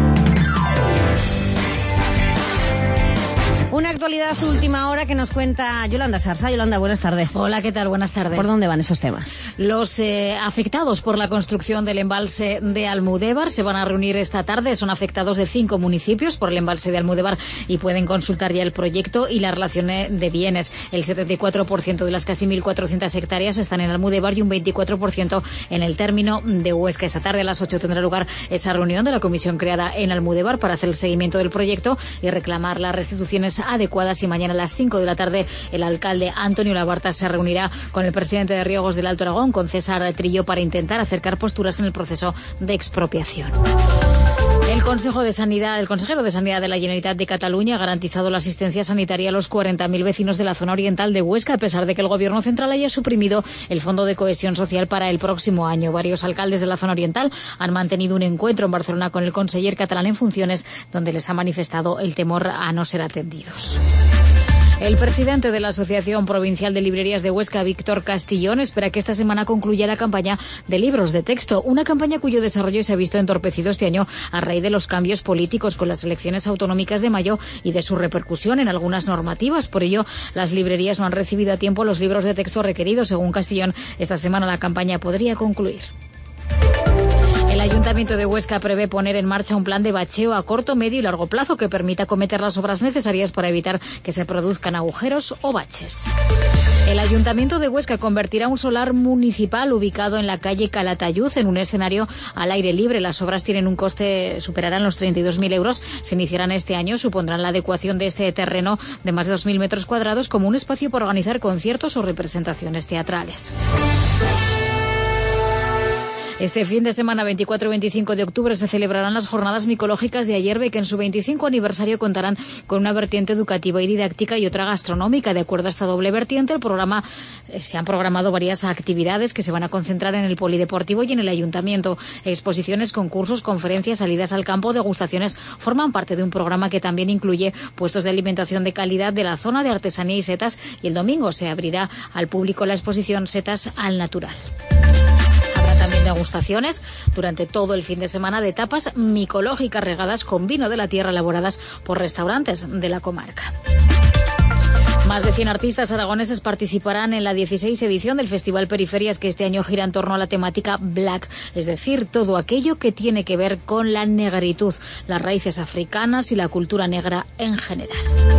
Una actualidad última hora que nos cuenta Yolanda Sarsa. Yolanda, buenas tardes. Hola, ¿qué tal? Buenas tardes. ¿Por dónde van esos temas? Los afectados por la construcción del embalse de Almudévar se van a reunir esta tarde. Son afectados de 5 municipios por el embalse de Almudévar y pueden consultar ya el proyecto y la relación de bienes. El 74% de las casi 1.400 hectáreas están en Almudévar y un 24% en el término de Huesca. Esta tarde a las 8 tendrá lugar esa reunión de la comisión creada en Almudévar para hacer el seguimiento del proyecto y reclamar las restituciones adecuadas, y mañana a las 5 de la tarde el alcalde Antonio Labarta se reunirá con el presidente de Riegos del Alto Aragón, con César Trillo, para intentar acercar posturas en el proceso de expropiación. El consejero de Sanidad de la Generalitat de Cataluña ha garantizado la asistencia sanitaria a los 40.000 vecinos de la zona oriental de Huesca, a pesar de que el gobierno central haya suprimido el Fondo de Cohesión Social para el próximo año. Varios alcaldes de la zona oriental han mantenido un encuentro en Barcelona con el conseller catalán en funciones, donde les ha manifestado el temor a no ser atendidos. El presidente de la Asociación Provincial de Librerías de Huesca, Víctor Castillón, espera que esta semana concluya la campaña de libros de texto, una campaña cuyo desarrollo se ha visto entorpecido este año a raíz de los cambios políticos con las elecciones autonómicas de mayo y de su repercusión en algunas normativas. Por ello, las librerías no han recibido a tiempo los libros de texto requeridos. Según Castillón, esta semana la campaña podría concluir. El Ayuntamiento de Huesca prevé poner en marcha un plan de bacheo a corto, medio y largo plazo que permita acometer las obras necesarias para evitar que se produzcan agujeros o baches. El Ayuntamiento de Huesca convertirá un solar municipal ubicado en la calle Calatayud en un escenario al aire libre. Las obras tienen un coste, superarán los 32.000 euros. Se iniciarán este año, supondrán la adecuación de este terreno de más de 2.000 metros cuadrados como un espacio para organizar conciertos o representaciones teatrales. Este fin de semana, 24 y 25 de octubre, se celebrarán las jornadas micológicas de Ayerbe, que en su 25 aniversario contarán con una vertiente educativa y didáctica y otra gastronómica. De acuerdo a esta doble vertiente, el programa se han programado varias actividades que se van a concentrar en el polideportivo y en el ayuntamiento. Exposiciones, concursos, conferencias, salidas al campo, degustaciones forman parte de un programa que también incluye puestos de alimentación de calidad de la zona de artesanía y setas, y el domingo se abrirá al público la exposición Setas al Natural. También degustaciones durante todo el fin de semana de tapas micológicas regadas con vino de la tierra elaboradas por restaurantes de la comarca. Más de 100 artistas aragoneses participarán en la 16ª edición del Festival Periferias, que este año gira en torno a la temática Black, es decir, todo aquello que tiene que ver con la negritud, las raíces africanas y la cultura negra en general.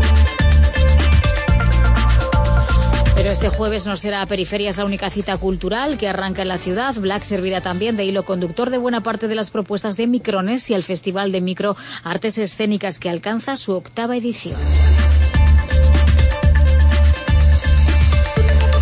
Pero este jueves no será Periferias la única cita cultural que arranca en la ciudad. Black servirá también de hilo conductor de buena parte de las propuestas de Micrones y el Festival de Micro Artes Escénicas, que alcanza su 8ª edición.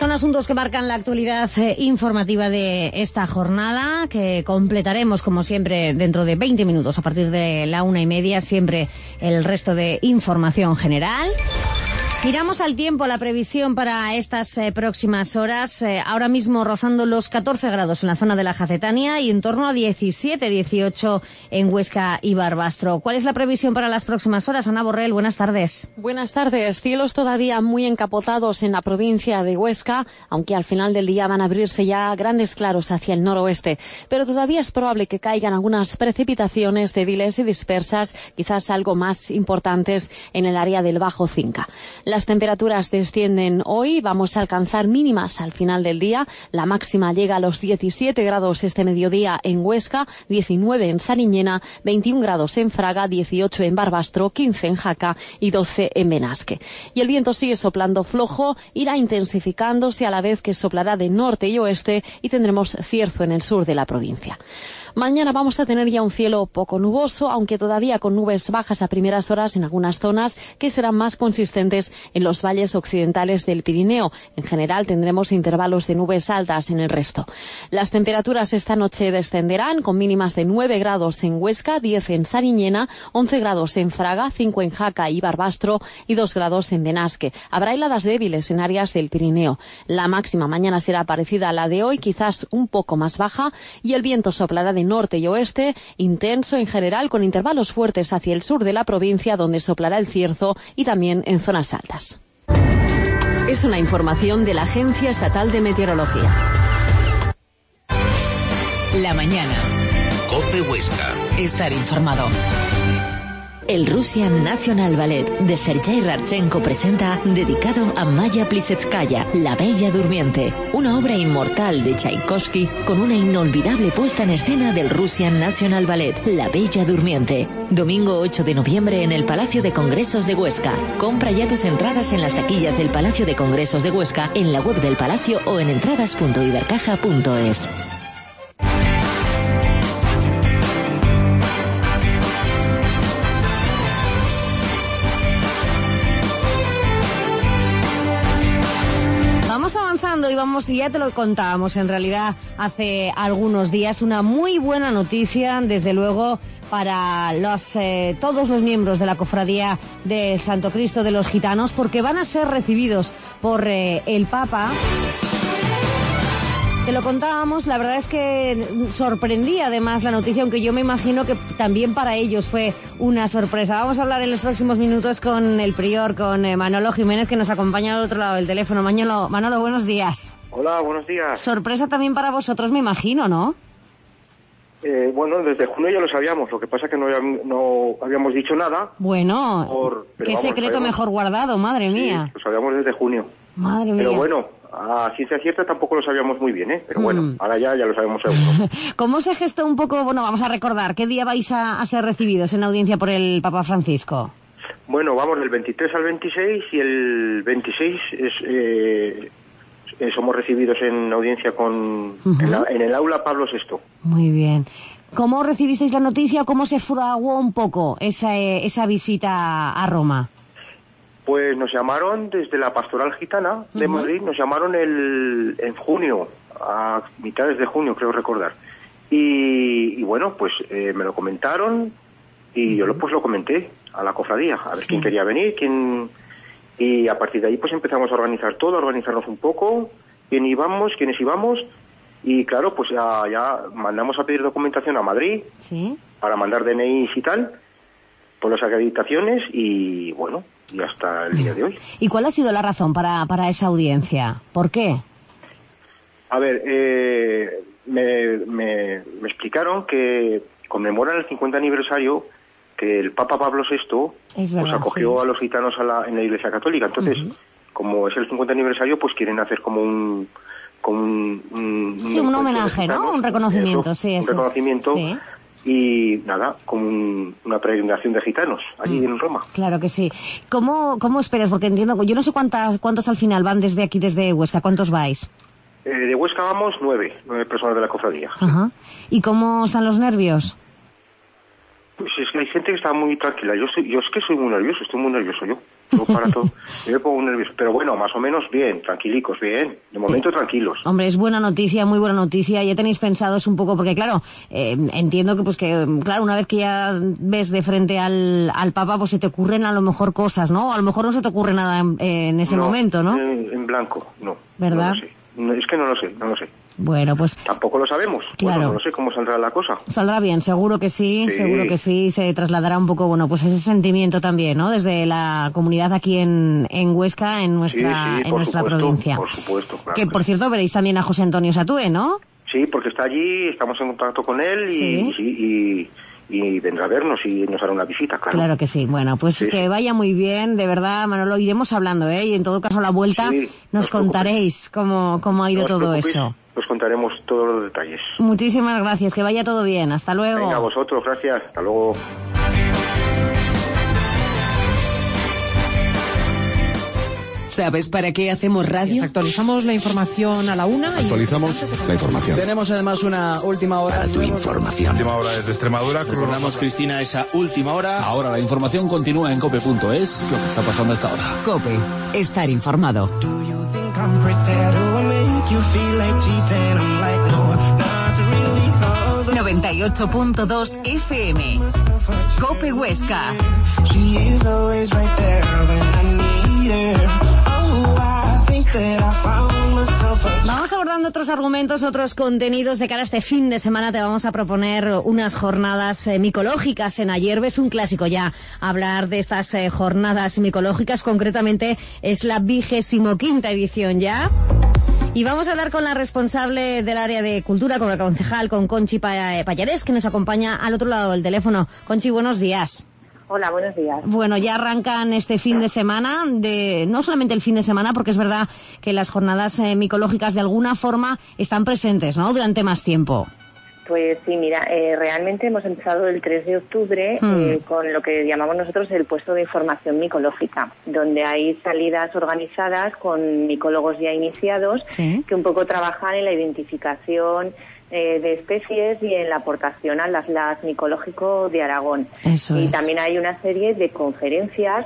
Son asuntos que marcan la actualidad informativa de esta jornada, que completaremos, como siempre, dentro de 20 minutos, a partir de la 1:30, siempre el resto de información general. Miramos al tiempo, la previsión para estas próximas horas. Ahora mismo rozando los 14 grados en la zona de la Jacetania y en torno a 17, 18 en Huesca y Barbastro. ¿Cuál es la previsión para las próximas horas? Ana Borrell, buenas tardes. Buenas tardes. Cielos todavía muy encapotados en la provincia de Huesca, aunque al final del día van a abrirse ya grandes claros hacia el noroeste. Pero todavía es probable que caigan algunas precipitaciones débiles y dispersas, quizás algo más importantes en el área del Bajo Cinca. Las temperaturas descienden hoy, vamos a alcanzar mínimas al final del día. La máxima llega a los 17 grados este mediodía en Huesca, 19 en Sariñena, 21 grados en Fraga, 18 en Barbastro, 15 en Jaca y 12 en Benasque. Y el viento sigue soplando flojo, irá intensificándose a la vez que soplará de norte y oeste y tendremos cierzo en el sur de la provincia. Mañana vamos a tener ya un cielo poco nuboso, aunque todavía con nubes bajas a primeras horas en algunas zonas que serán más consistentes en los valles occidentales del Pirineo. En general tendremos intervalos de nubes altas en el resto. Las temperaturas esta noche descenderán con mínimas de 9 grados en Huesca, 10 en Sariñena, 11 grados en Fraga, 5 en Jaca y Barbastro y 2 grados en Benasque. Habrá heladas débiles en áreas del Pirineo. La máxima mañana será parecida a la de hoy, quizás un poco más baja, y el viento soplará de norte y oeste, intenso en general, con intervalos fuertes hacia el sur de la provincia, donde soplará el cierzo, y también en zonas altas. Es una información de la Agencia Estatal de Meteorología. La mañana. COPE Huesca. Estar informado. El Russian National Ballet de Sergei Radchenko presenta, dedicado a Maya Plisetskaya, La Bella Durmiente, una obra inmortal de Tchaikovsky con una inolvidable puesta en escena del Russian National Ballet, La Bella Durmiente. Domingo 8 de noviembre en el Palacio de Congresos de Huesca. Compra ya tus entradas en las taquillas del Palacio de Congresos de Huesca, en la web del Palacio o en entradas.ibercaja.es. Y ya te lo contábamos en realidad hace algunos días, una muy buena noticia, desde luego, para todos los miembros de la Cofradía del Santo Cristo de los Gitanos, porque van a ser recibidos por el Papa. Te lo contábamos, la verdad es que sorprendía además la noticia, aunque yo me imagino que también para ellos fue una sorpresa. Vamos a hablar en los próximos minutos con el prior, con Manolo Jiménez, que nos acompaña al otro lado del teléfono. Manolo, buenos días. Hola, buenos días. Sorpresa también para vosotros, me imagino, ¿no? Bueno, desde junio ya lo sabíamos, lo que pasa es que no habíamos dicho nada. Bueno, qué secreto mejor guardado, madre mía. Sí, lo sabíamos desde junio. Madre mía. Pero bueno, a ciencia cierta tampoco lo sabíamos muy bien, ¿eh? Pero bueno, ahora ya lo sabemos seguro. ¿Cómo se gestó un poco? Bueno, vamos a recordar, ¿qué día vais a ser recibidos en audiencia por el Papa Francisco? Bueno, vamos del 23 al 26 y el 26 somos recibidos en audiencia en el aula Pablo VI. Muy bien. ¿Cómo recibisteis la noticia? ¿Cómo se fraguó un poco esa visita a Roma? Pues nos llamaron desde la Pastoral Gitana de Madrid, nos llamaron en junio, a mitades de junio creo recordar. Y bueno, pues me lo comentaron y yo lo comenté a la cofradía, a ver quién quería venir, y a partir de ahí pues empezamos a organizar todo, a organizarnos un poco, quiénes íbamos, y claro, pues ya mandamos a pedir documentación a Madrid, para mandar DNIs y tal, por las acreditaciones, y bueno, y hasta el día de hoy. ¿Y cuál ha sido la razón para esa audiencia? ¿Por qué? A ver, me explicaron que conmemoran el 50 aniversario que el Papa Pablo VI acogió a los gitanos en la Iglesia Católica. Entonces, como es el 50 aniversario, pues quieren hacer como un homenaje, ¿no? Un reconocimiento, un reconocimiento. Sí. Y nada, como una peregrinación de gitanos allí en Roma. Claro que sí. ¿Cómo esperas? Porque entiendo, yo no sé cuántos al final van desde Huesca. ¿Cuántos vais? De Huesca vamos 9 personas de la cofradía. Ajá. ¿Y cómo están los nervios? Pues es que hay gente que está muy tranquila. Yo es que soy muy nervioso, estoy muy nervioso yo. Yo para todo, yo me pongo nervioso, pero bueno, más o menos bien, tranquilicos, bien, de momento tranquilos. Hombre, es buena noticia, muy buena noticia. Ya tenéis pensados un poco, porque claro, entiendo que claro, una vez que ya ves de frente al Papa, pues se te ocurren a lo mejor cosas, ¿no? A lo mejor no se te ocurre nada en ese momento, ¿no? En blanco, no. ¿Verdad? No lo sé. No, es que no lo sé. Bueno, pues... Tampoco lo sabemos. Claro. Bueno, no sé cómo saldrá la cosa. Saldrá bien, seguro que sí, se trasladará un poco, bueno, pues ese sentimiento también, ¿no? Desde la comunidad aquí en Huesca, en nuestra provincia. Por supuesto, claro. Que, por cierto, veréis también a José Antonio Satúe, ¿no? Sí, porque está allí, estamos en contacto con él y vendrá a vernos y nos hará una visita, claro. Claro que sí. Bueno, pues que vaya muy bien, de verdad, Manolo, iremos hablando, ¿eh? Y en todo caso, a la vuelta nos contaréis cómo ha ido todo eso. Os contaremos todos los detalles. Muchísimas gracias, que vaya todo bien. Hasta luego. Venga, vosotros, gracias. Hasta luego. ¿Sabes para qué hacemos radio? Actualizamos la información a la 1. Actualizamos la información. Tenemos además una última hora. Para tu información. Última hora desde Extremadura. Recordamos, Cristina, esa última hora. Ahora la información continúa en cope.es, lo que está pasando hasta ahora. Cope, estar informado. 98.2 FM. Cope Huesca. Vamos abordando otros argumentos, otros contenidos de cara a este fin de semana. Te vamos a proponer unas jornadas micológicas en Ayerbe. Es un clásico ya hablar de estas jornadas micológicas. Concretamente es la 25ª edición ya. Y vamos a hablar con la responsable del área de cultura, con la concejal, con Conchi Pallarés, que nos acompaña al otro lado del teléfono. Conchi, buenos días. Hola, buenos días. Bueno, ya arrancan este fin de semana, no solamente el fin de semana, porque es verdad que las jornadas micológicas de alguna forma están presentes, ¿no?, durante más tiempo. Pues sí, mira, realmente hemos empezado el 3 de octubre con lo que llamamos nosotros el puesto de información micológica, donde hay salidas organizadas con micólogos ya iniciados que un poco trabajan en la identificación de especies y en la aportación al Atlas Micológico de Aragón. Y también hay una serie de conferencias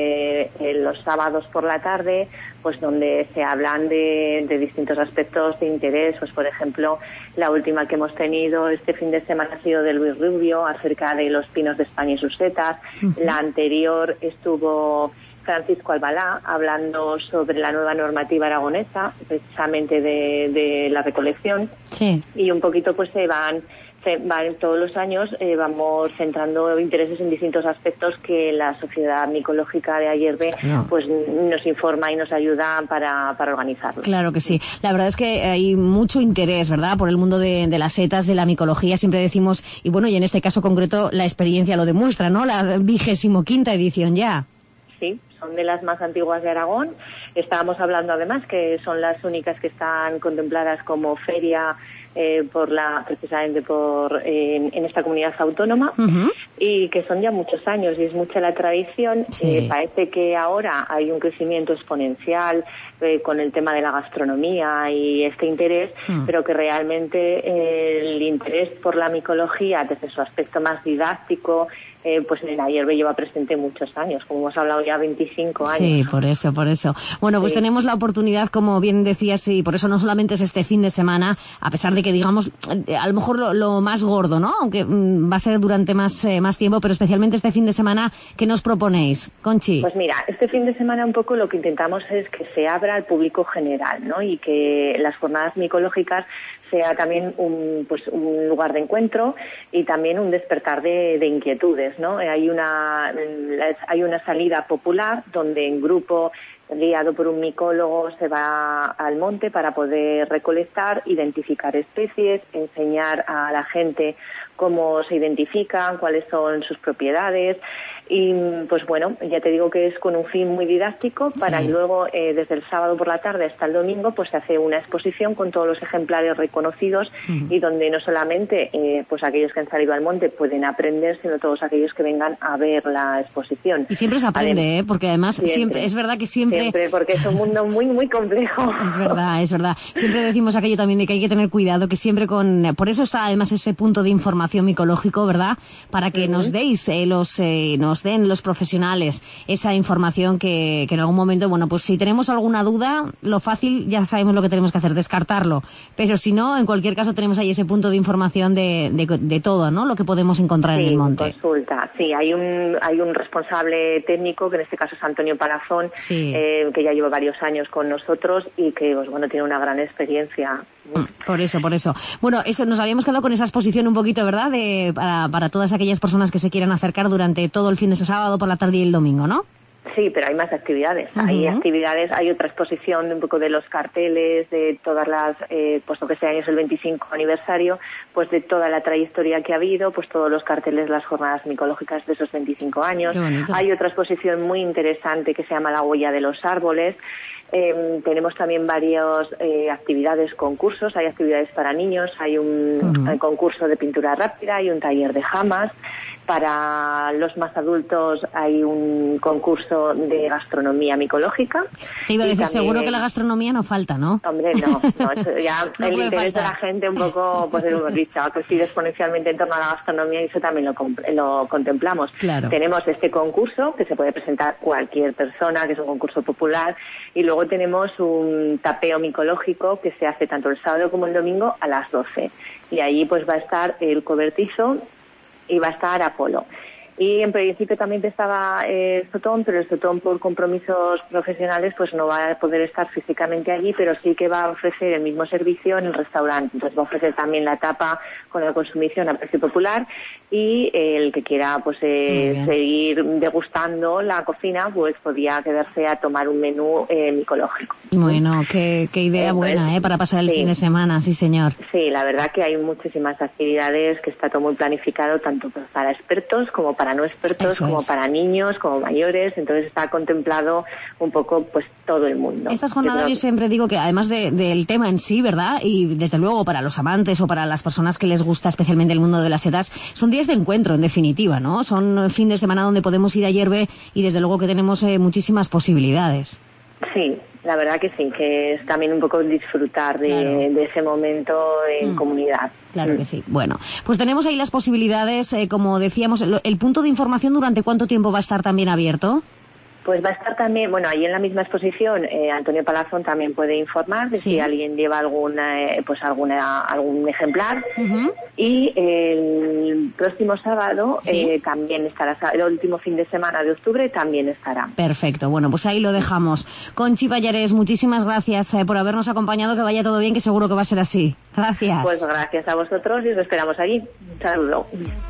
los sábados por la tarde, pues donde se hablan de distintos aspectos de interés. Pues por ejemplo, la última que hemos tenido este fin de semana ha sido de Luis Rubio, acerca de los pinos de España y sus setas. La anterior estuvo Francisco Albalá hablando sobre la nueva normativa aragonesa, precisamente de la recolección. Y un poquito pues se van todos los años vamos centrando intereses en distintos aspectos que la Sociedad Micológica de Ayerbe pues nos informa y nos ayuda para organizarlo. Claro que sí. La verdad es que hay mucho interés, ¿verdad?, por el mundo de las setas, de la micología. Siempre decimos, y bueno, y en este caso concreto la experiencia lo demuestra, ¿no?, la 25ª edición ya. Sí, son de las más antiguas de Aragón. Estábamos hablando además que son las únicas que están contempladas como feria precisamente en esta comunidad autónoma, y que son ya muchos años y es mucha la tradición. Parece que ahora hay un crecimiento exponencial con el tema de la gastronomía y este interés, pero que realmente el interés por la micología desde su aspecto más didáctico pues en Ayerbe lleva presente muchos años, como hemos hablado ya 25 años. Sí, por eso. Bueno, pues tenemos la oportunidad, como bien decías, y por eso no solamente es este fin de semana, a pesar de que digamos, a lo mejor lo más gordo, ¿no?, aunque va a ser durante más tiempo, pero especialmente este fin de semana, ¿qué nos proponéis, Conchi? Pues mira, este fin de semana un poco lo que intentamos es que se abra al público general, ¿no?, y que las jornadas micológicas sea también un lugar de encuentro y también un despertar de inquietudes, ¿no? Hay una salida popular donde en grupo, guiado por un micólogo, se va al monte para poder recolectar, identificar especies, enseñar a la gente cómo se identifican, cuáles son sus propiedades. Y pues bueno, ya te digo que es con un fin muy didáctico para luego desde el sábado por la tarde hasta el domingo pues se hace una exposición con todos los ejemplares reconocidos y donde no solamente pues aquellos que han salido al monte pueden aprender, sino todos aquellos que vengan a ver la exposición. Y siempre se aprende, porque además siempre es verdad que siempre siempre, porque es un mundo muy, muy complejo. Es verdad, es verdad. Siempre decimos aquello también de que hay que tener cuidado, que siempre por eso está además ese punto de información micológico, ¿verdad? Para que nos den los profesionales esa información que en algún momento, bueno, pues si tenemos alguna duda, lo fácil ya sabemos lo que tenemos que hacer, descartarlo. Pero si no, en cualquier caso tenemos ahí ese punto de información de todo, ¿no? Lo que podemos encontrar en el monte. Consulta. Sí, hay un responsable técnico, que en este caso es Antonio Palazón, que ya lleva varios años con nosotros y que, pues bueno, tiene una gran experiencia. Por eso. Bueno, eso nos habíamos quedado con esa exposición un poquito, ¿verdad? Para todas aquellas personas que se quieran acercar durante todo el fin de sábado por la tarde y el domingo, ¿no? Sí, pero hay más actividades. Hay otra exposición de un poco de los carteles, de todas las, puesto que este año es el 25 aniversario, pues de toda la trayectoria que ha habido, pues todos los carteles, las jornadas micológicas de esos 25 años. Hay otra exposición muy interesante que se llama La huella de los árboles. Tenemos también varias actividades, concursos, hay actividades para niños, hay un concurso de pintura rápida, hay un taller de jamas. Para los más adultos hay un concurso de gastronomía micológica. Te iba a decir, también, seguro que la gastronomía no falta, ¿no? Hombre, no eso ya no el interés faltar. De la gente un poco, pues hemos dicho, ha crecido exponencialmente en torno a la gastronomía y eso también lo contemplamos. Claro. Tenemos este concurso que se puede presentar cualquier persona, que es un concurso popular, y luego tenemos un tapeo micológico que se hace tanto el sábado como el domingo a las 12. Y ahí pues va a estar el cobertizo y va a estar Apolo. Y en principio también estaba Sotón, pero el Sotón por compromisos profesionales pues no va a poder estar físicamente allí, pero sí que va a ofrecer el mismo servicio en el restaurante. Entonces va a ofrecer también la tapa con la consumición a precio popular y el que quiera pues seguir degustando la cocina pues podía quedarse a tomar un menú micológico. Bueno, qué idea buena para pasar el fin de semana, sí señor. Sí, la verdad que hay muchísimas actividades, que está todo muy planificado tanto para expertos como para no expertos, como para niños, como mayores, entonces está contemplado un poco pues todo el mundo. Estas jornadas yo siempre digo que además del tema en sí, ¿verdad? Y desde luego para los amantes o para las personas que les gusta especialmente el mundo de las setas, son días de encuentro en definitiva, ¿no? Son fin de semana donde podemos ir a hierve y desde luego que tenemos muchísimas posibilidades. Sí, la verdad que sí, que es también un poco disfrutar de ese momento en comunidad. Claro que sí. Bueno, pues tenemos ahí las posibilidades, como decíamos, el punto de información, ¿durante cuánto tiempo va a estar también abierto? Pues va a estar también, bueno, ahí en la misma exposición, Antonio Palazón también puede informar de si alguien lleva algún ejemplar. Y el próximo sábado también estará, el último fin de semana de octubre también estará. Perfecto, bueno, pues ahí lo dejamos. Conchi Pallares, muchísimas gracias por habernos acompañado, que vaya todo bien, que seguro que va a ser así. Gracias. Pues gracias a vosotros y os esperamos allí. Un saludo.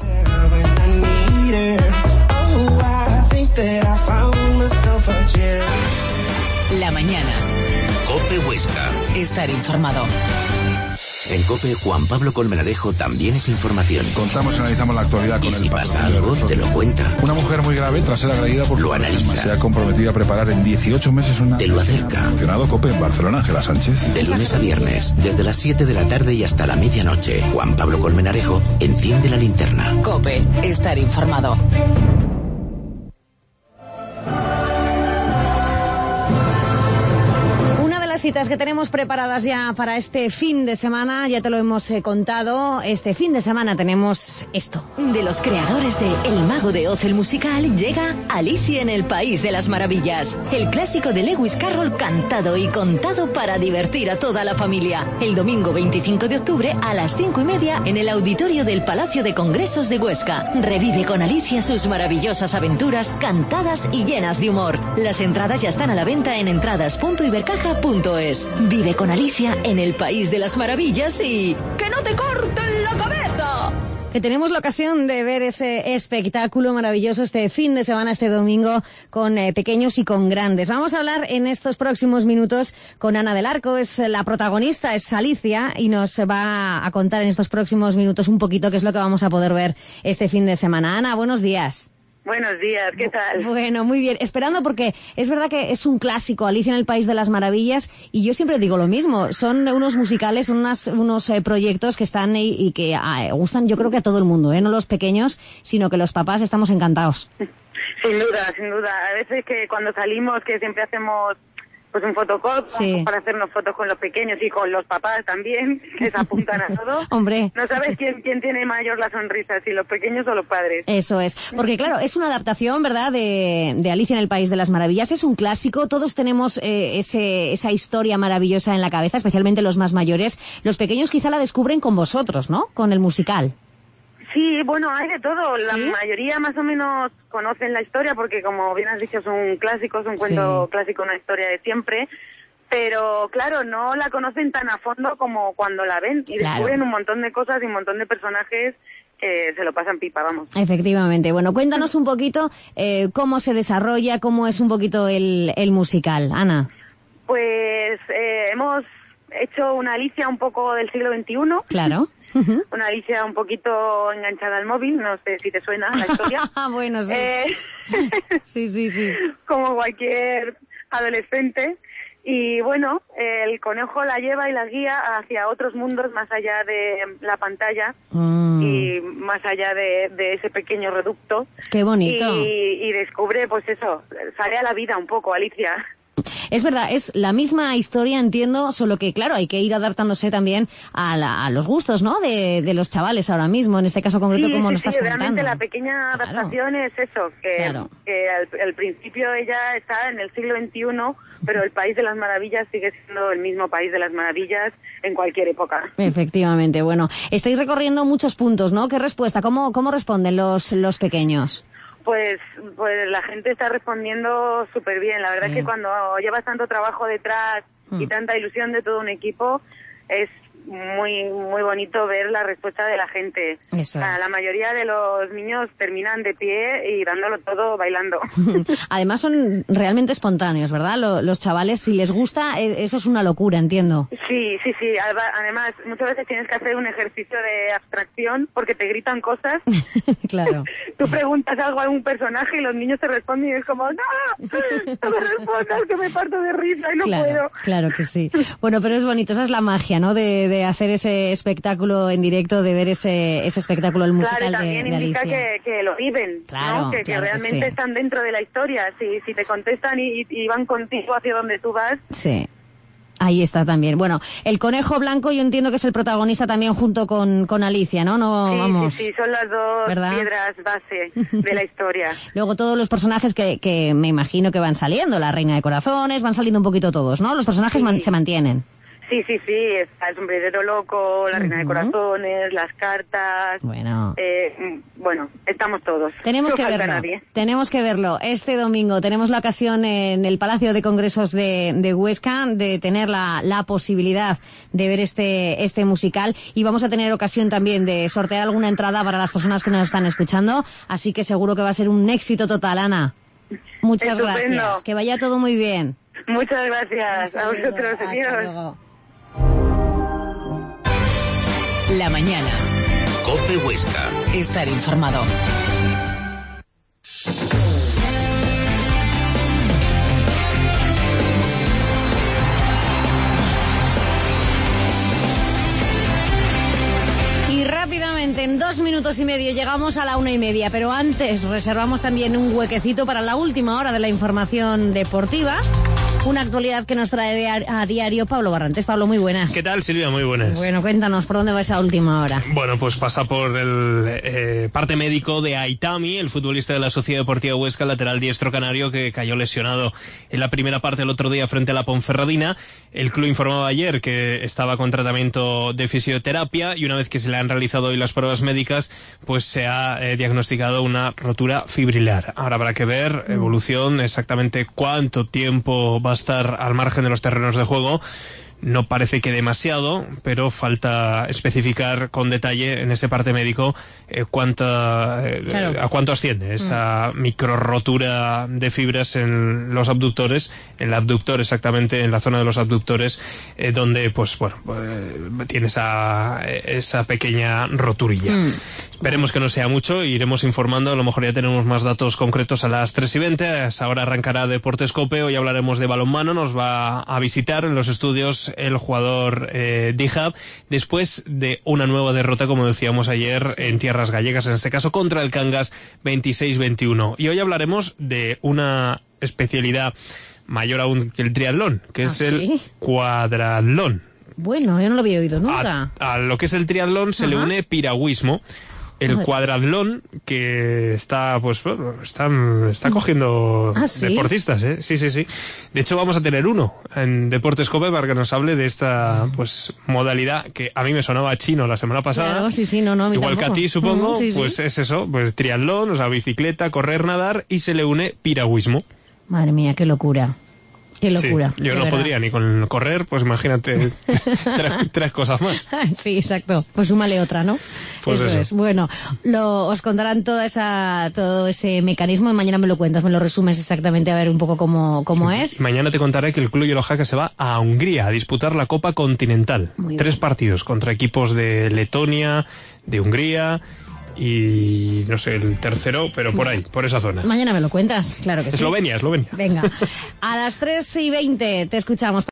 La mañana. COPE Huesca. Estar informado. En COPE, Juan Pablo Colmenarejo también es información. Contamos y analizamos la actualidad con y si pasa algo, te lo cuenta. Una mujer muy grave, tras ser agredida por lo analiza. Se ha comprometido a preparar en 18 meses una... Te lo acerca. Funcionado COPE en Barcelona, Ángela Sánchez. De lunes a viernes, desde las 7 de la tarde y hasta la medianoche, Juan Pablo Colmenarejo enciende la linterna. COPE. Estar informado. Citas que tenemos preparadas ya para este fin de semana, ya te lo hemos contado, este fin de semana tenemos esto. De los creadores de El Mago de Oz, el musical, llega Alicia en el País de las Maravillas, el clásico de Lewis Carroll cantado y contado para divertir a toda la familia. El domingo 25 de octubre a las 5:30 en el auditorio del Palacio de Congresos de Huesca. Revive con Alicia sus maravillosas aventuras cantadas y llenas de humor. Las entradas ya están a la venta en entradas.ibercaja.es. Vive con Alicia en el País de las Maravillas y ¡que no te corten la cabeza! Que tenemos la ocasión de ver ese espectáculo maravilloso este fin de semana, este domingo, con pequeños y con grandes. Vamos a hablar en estos próximos minutos con Ana del Arco, es la protagonista, es Alicia, y nos va a contar en estos próximos minutos un poquito qué es lo que vamos a poder ver este fin de semana. Ana, buenos días. Buenos días, ¿qué tal? Bueno, muy bien. Esperando porque es verdad que es un clásico, Alicia en el País de las Maravillas, y yo siempre digo lo mismo. Son unos musicales, unos proyectos que están y que gustan yo creo que a todo el mundo, no los pequeños, sino que los papás estamos encantados. Sin duda. A veces que cuando salimos, que siempre hacemos pues un fotocall para hacernos fotos con los pequeños y con los papás también, que se apuntan a todo. Hombre. No sabes quién tiene mayor la sonrisa, si los pequeños o los padres. Eso es. Porque claro, es una adaptación, ¿verdad?, de Alicia en el País de las Maravillas. Es un clásico. Todos tenemos esa historia maravillosa en la cabeza, especialmente los más mayores. Los pequeños quizá la descubren con vosotros, ¿no?, con el musical. Sí, bueno, hay de todo. La mayoría más o menos conocen la historia porque, como bien has dicho, es un clásico, es un cuento clásico, una historia de siempre. Pero, claro, no la conocen tan a fondo como cuando la ven y descubren un montón de cosas y un montón de personajes que se lo pasan pipa, vamos. Efectivamente. Bueno, cuéntanos un poquito cómo se desarrolla, cómo es un poquito el musical, Ana. Pues hemos hecho una Alicia un poco del siglo XXI. Claro. Una Alicia un poquito enganchada al móvil, no sé si te suena la historia. Bueno, sí. Sí. Como cualquier adolescente. Y bueno, el conejo la lleva y la guía hacia otros mundos más allá de la pantalla y más allá de ese pequeño reducto. ¡Qué bonito! Y descubre, pues eso, sale a la vida un poco, Alicia. Es verdad, es la misma historia, entiendo, solo que, claro, hay que ir adaptándose también a los gustos, ¿no?, de los chavales ahora mismo, en este caso concreto, como nos estás contando. Realmente la pequeña adaptación es eso, que al principio ella está en el siglo XXI, pero el País de las Maravillas sigue siendo el mismo País de las Maravillas en cualquier época. Efectivamente, bueno, estáis recorriendo muchos puntos, ¿no? ¿Qué respuesta? ¿Cómo responden los pequeños? Pues la gente está respondiendo súper bien. La verdad es que cuando llevas tanto trabajo detrás y tanta ilusión de todo un equipo, es muy bonito ver la respuesta de la gente. Eso es. La mayoría de los niños terminan de pie y dándolo todo bailando. Además son realmente espontáneos, ¿verdad? Los chavales, si les gusta, eso es una locura, entiendo. Sí. Además, muchas veces tienes que hacer un ejercicio de abstracción porque te gritan cosas. Claro. Tú preguntas algo a un personaje y los niños te responden y es como, ¡no me respondas, que me parto de risa y no puedo! Claro que sí. Bueno, pero es bonito, esa es la magia, ¿no?, de hacer ese espectáculo en directo, de ver ese espectáculo, el musical de Alicia. Claro, también indica que lo viven, claro, ¿no? Que realmente están dentro de la historia. Si te contestan y van contigo hacia donde tú vas. Sí. Ahí está también. Bueno, el conejo blanco yo entiendo que es el protagonista también junto con Alicia, ¿no? Sí, son las dos piedras base de la historia. Luego todos los personajes que me imagino que van saliendo, la Reina de Corazones, van saliendo un poquito todos, ¿no? Los personajes se mantienen. Sí, está el sombrerero loco, la Reina de Corazones, las cartas. Bueno, estamos todos. Tenemos que verlo. Este domingo tenemos la ocasión en el Palacio de Congresos de Huesca de tener la posibilidad de ver este musical y vamos a tener ocasión también de sortear alguna entrada para las personas que nos están escuchando, así que seguro que va a ser un éxito total, Ana. Muchas gracias. Que vaya todo muy bien. Muchas gracias. A vosotros, adiós. Hasta luego. La mañana. COPE Huesca. Estar informado. Y rápidamente, en 2 minutos y medio, llegamos a la 1:30, pero antes reservamos también un huequecito para la última hora de la información deportiva. Una actualidad que nos trae a diario Pablo Barrantes. Pablo, muy buenas. ¿Qué tal, Silvia? Muy buenas. Bueno, cuéntanos, ¿por dónde va esa última hora? Bueno, pues pasa por el parte médico de Aitami, el futbolista de la Sociedad Deportiva Huesca, lateral diestro canario, que cayó lesionado en la primera parte del otro día frente a la Ponferradina. El club informaba ayer que estaba con tratamiento de fisioterapia y una vez que se le han realizado hoy las pruebas médicas, pues se ha diagnosticado una rotura fibrilar. Ahora habrá que ver evolución, exactamente cuánto tiempo va a estar al margen de los terrenos de juego. No parece que demasiado, pero falta especificar con detalle en ese parte médico a cuánto asciende esa microrotura de fibras en los abductores, en el abductor exactamente, en la zona de los abductores, donde tiene esa pequeña roturilla. Veremos que no sea mucho, iremos informando, a lo mejor ya tenemos más datos concretos a las 3:20, ahora arrancará Deportes Cope, hoy hablaremos de balonmano, nos va a visitar en los estudios el jugador Dihab, después de una nueva derrota, como decíamos ayer, en tierras gallegas, en este caso contra el Cangas 26-21. Y hoy hablaremos de una especialidad mayor aún que el triatlón, que es el cuadratlón. Bueno, yo no lo había oído nunca. A lo que es el triatlón se le une piragüismo. El cuadratlón, que está, pues, está cogiendo deportistas, ¿eh? Sí. De hecho, vamos a tener uno en Deportes Cope para que nos hable de esta, pues, modalidad que a mí me sonaba chino la semana pasada. Claro, sí, no, igual tampoco. Que a ti, supongo, sí. Pues es eso, pues triatlón, o sea, bicicleta, correr, nadar, y se le une piragüismo. Madre mía, qué locura. Qué locura. Sí, yo no podría ni con correr, pues imagínate tres cosas más. Sí, exacto. Pues súmale otra, ¿no? Pues eso es. Bueno, os contarán todo ese mecanismo y mañana me lo cuentas, me lo resumes exactamente a ver un poco cómo es. Mañana te contaré que el Club Yolojaca se va a Hungría a disputar la Copa Continental. 3 partidos contra equipos de Letonia, de Hungría y no sé, el tercero, pero por ahí, por esa zona. Mañana me lo cuentas, claro que sí. Eslovenia. Venga, a las 3:20 te escuchamos.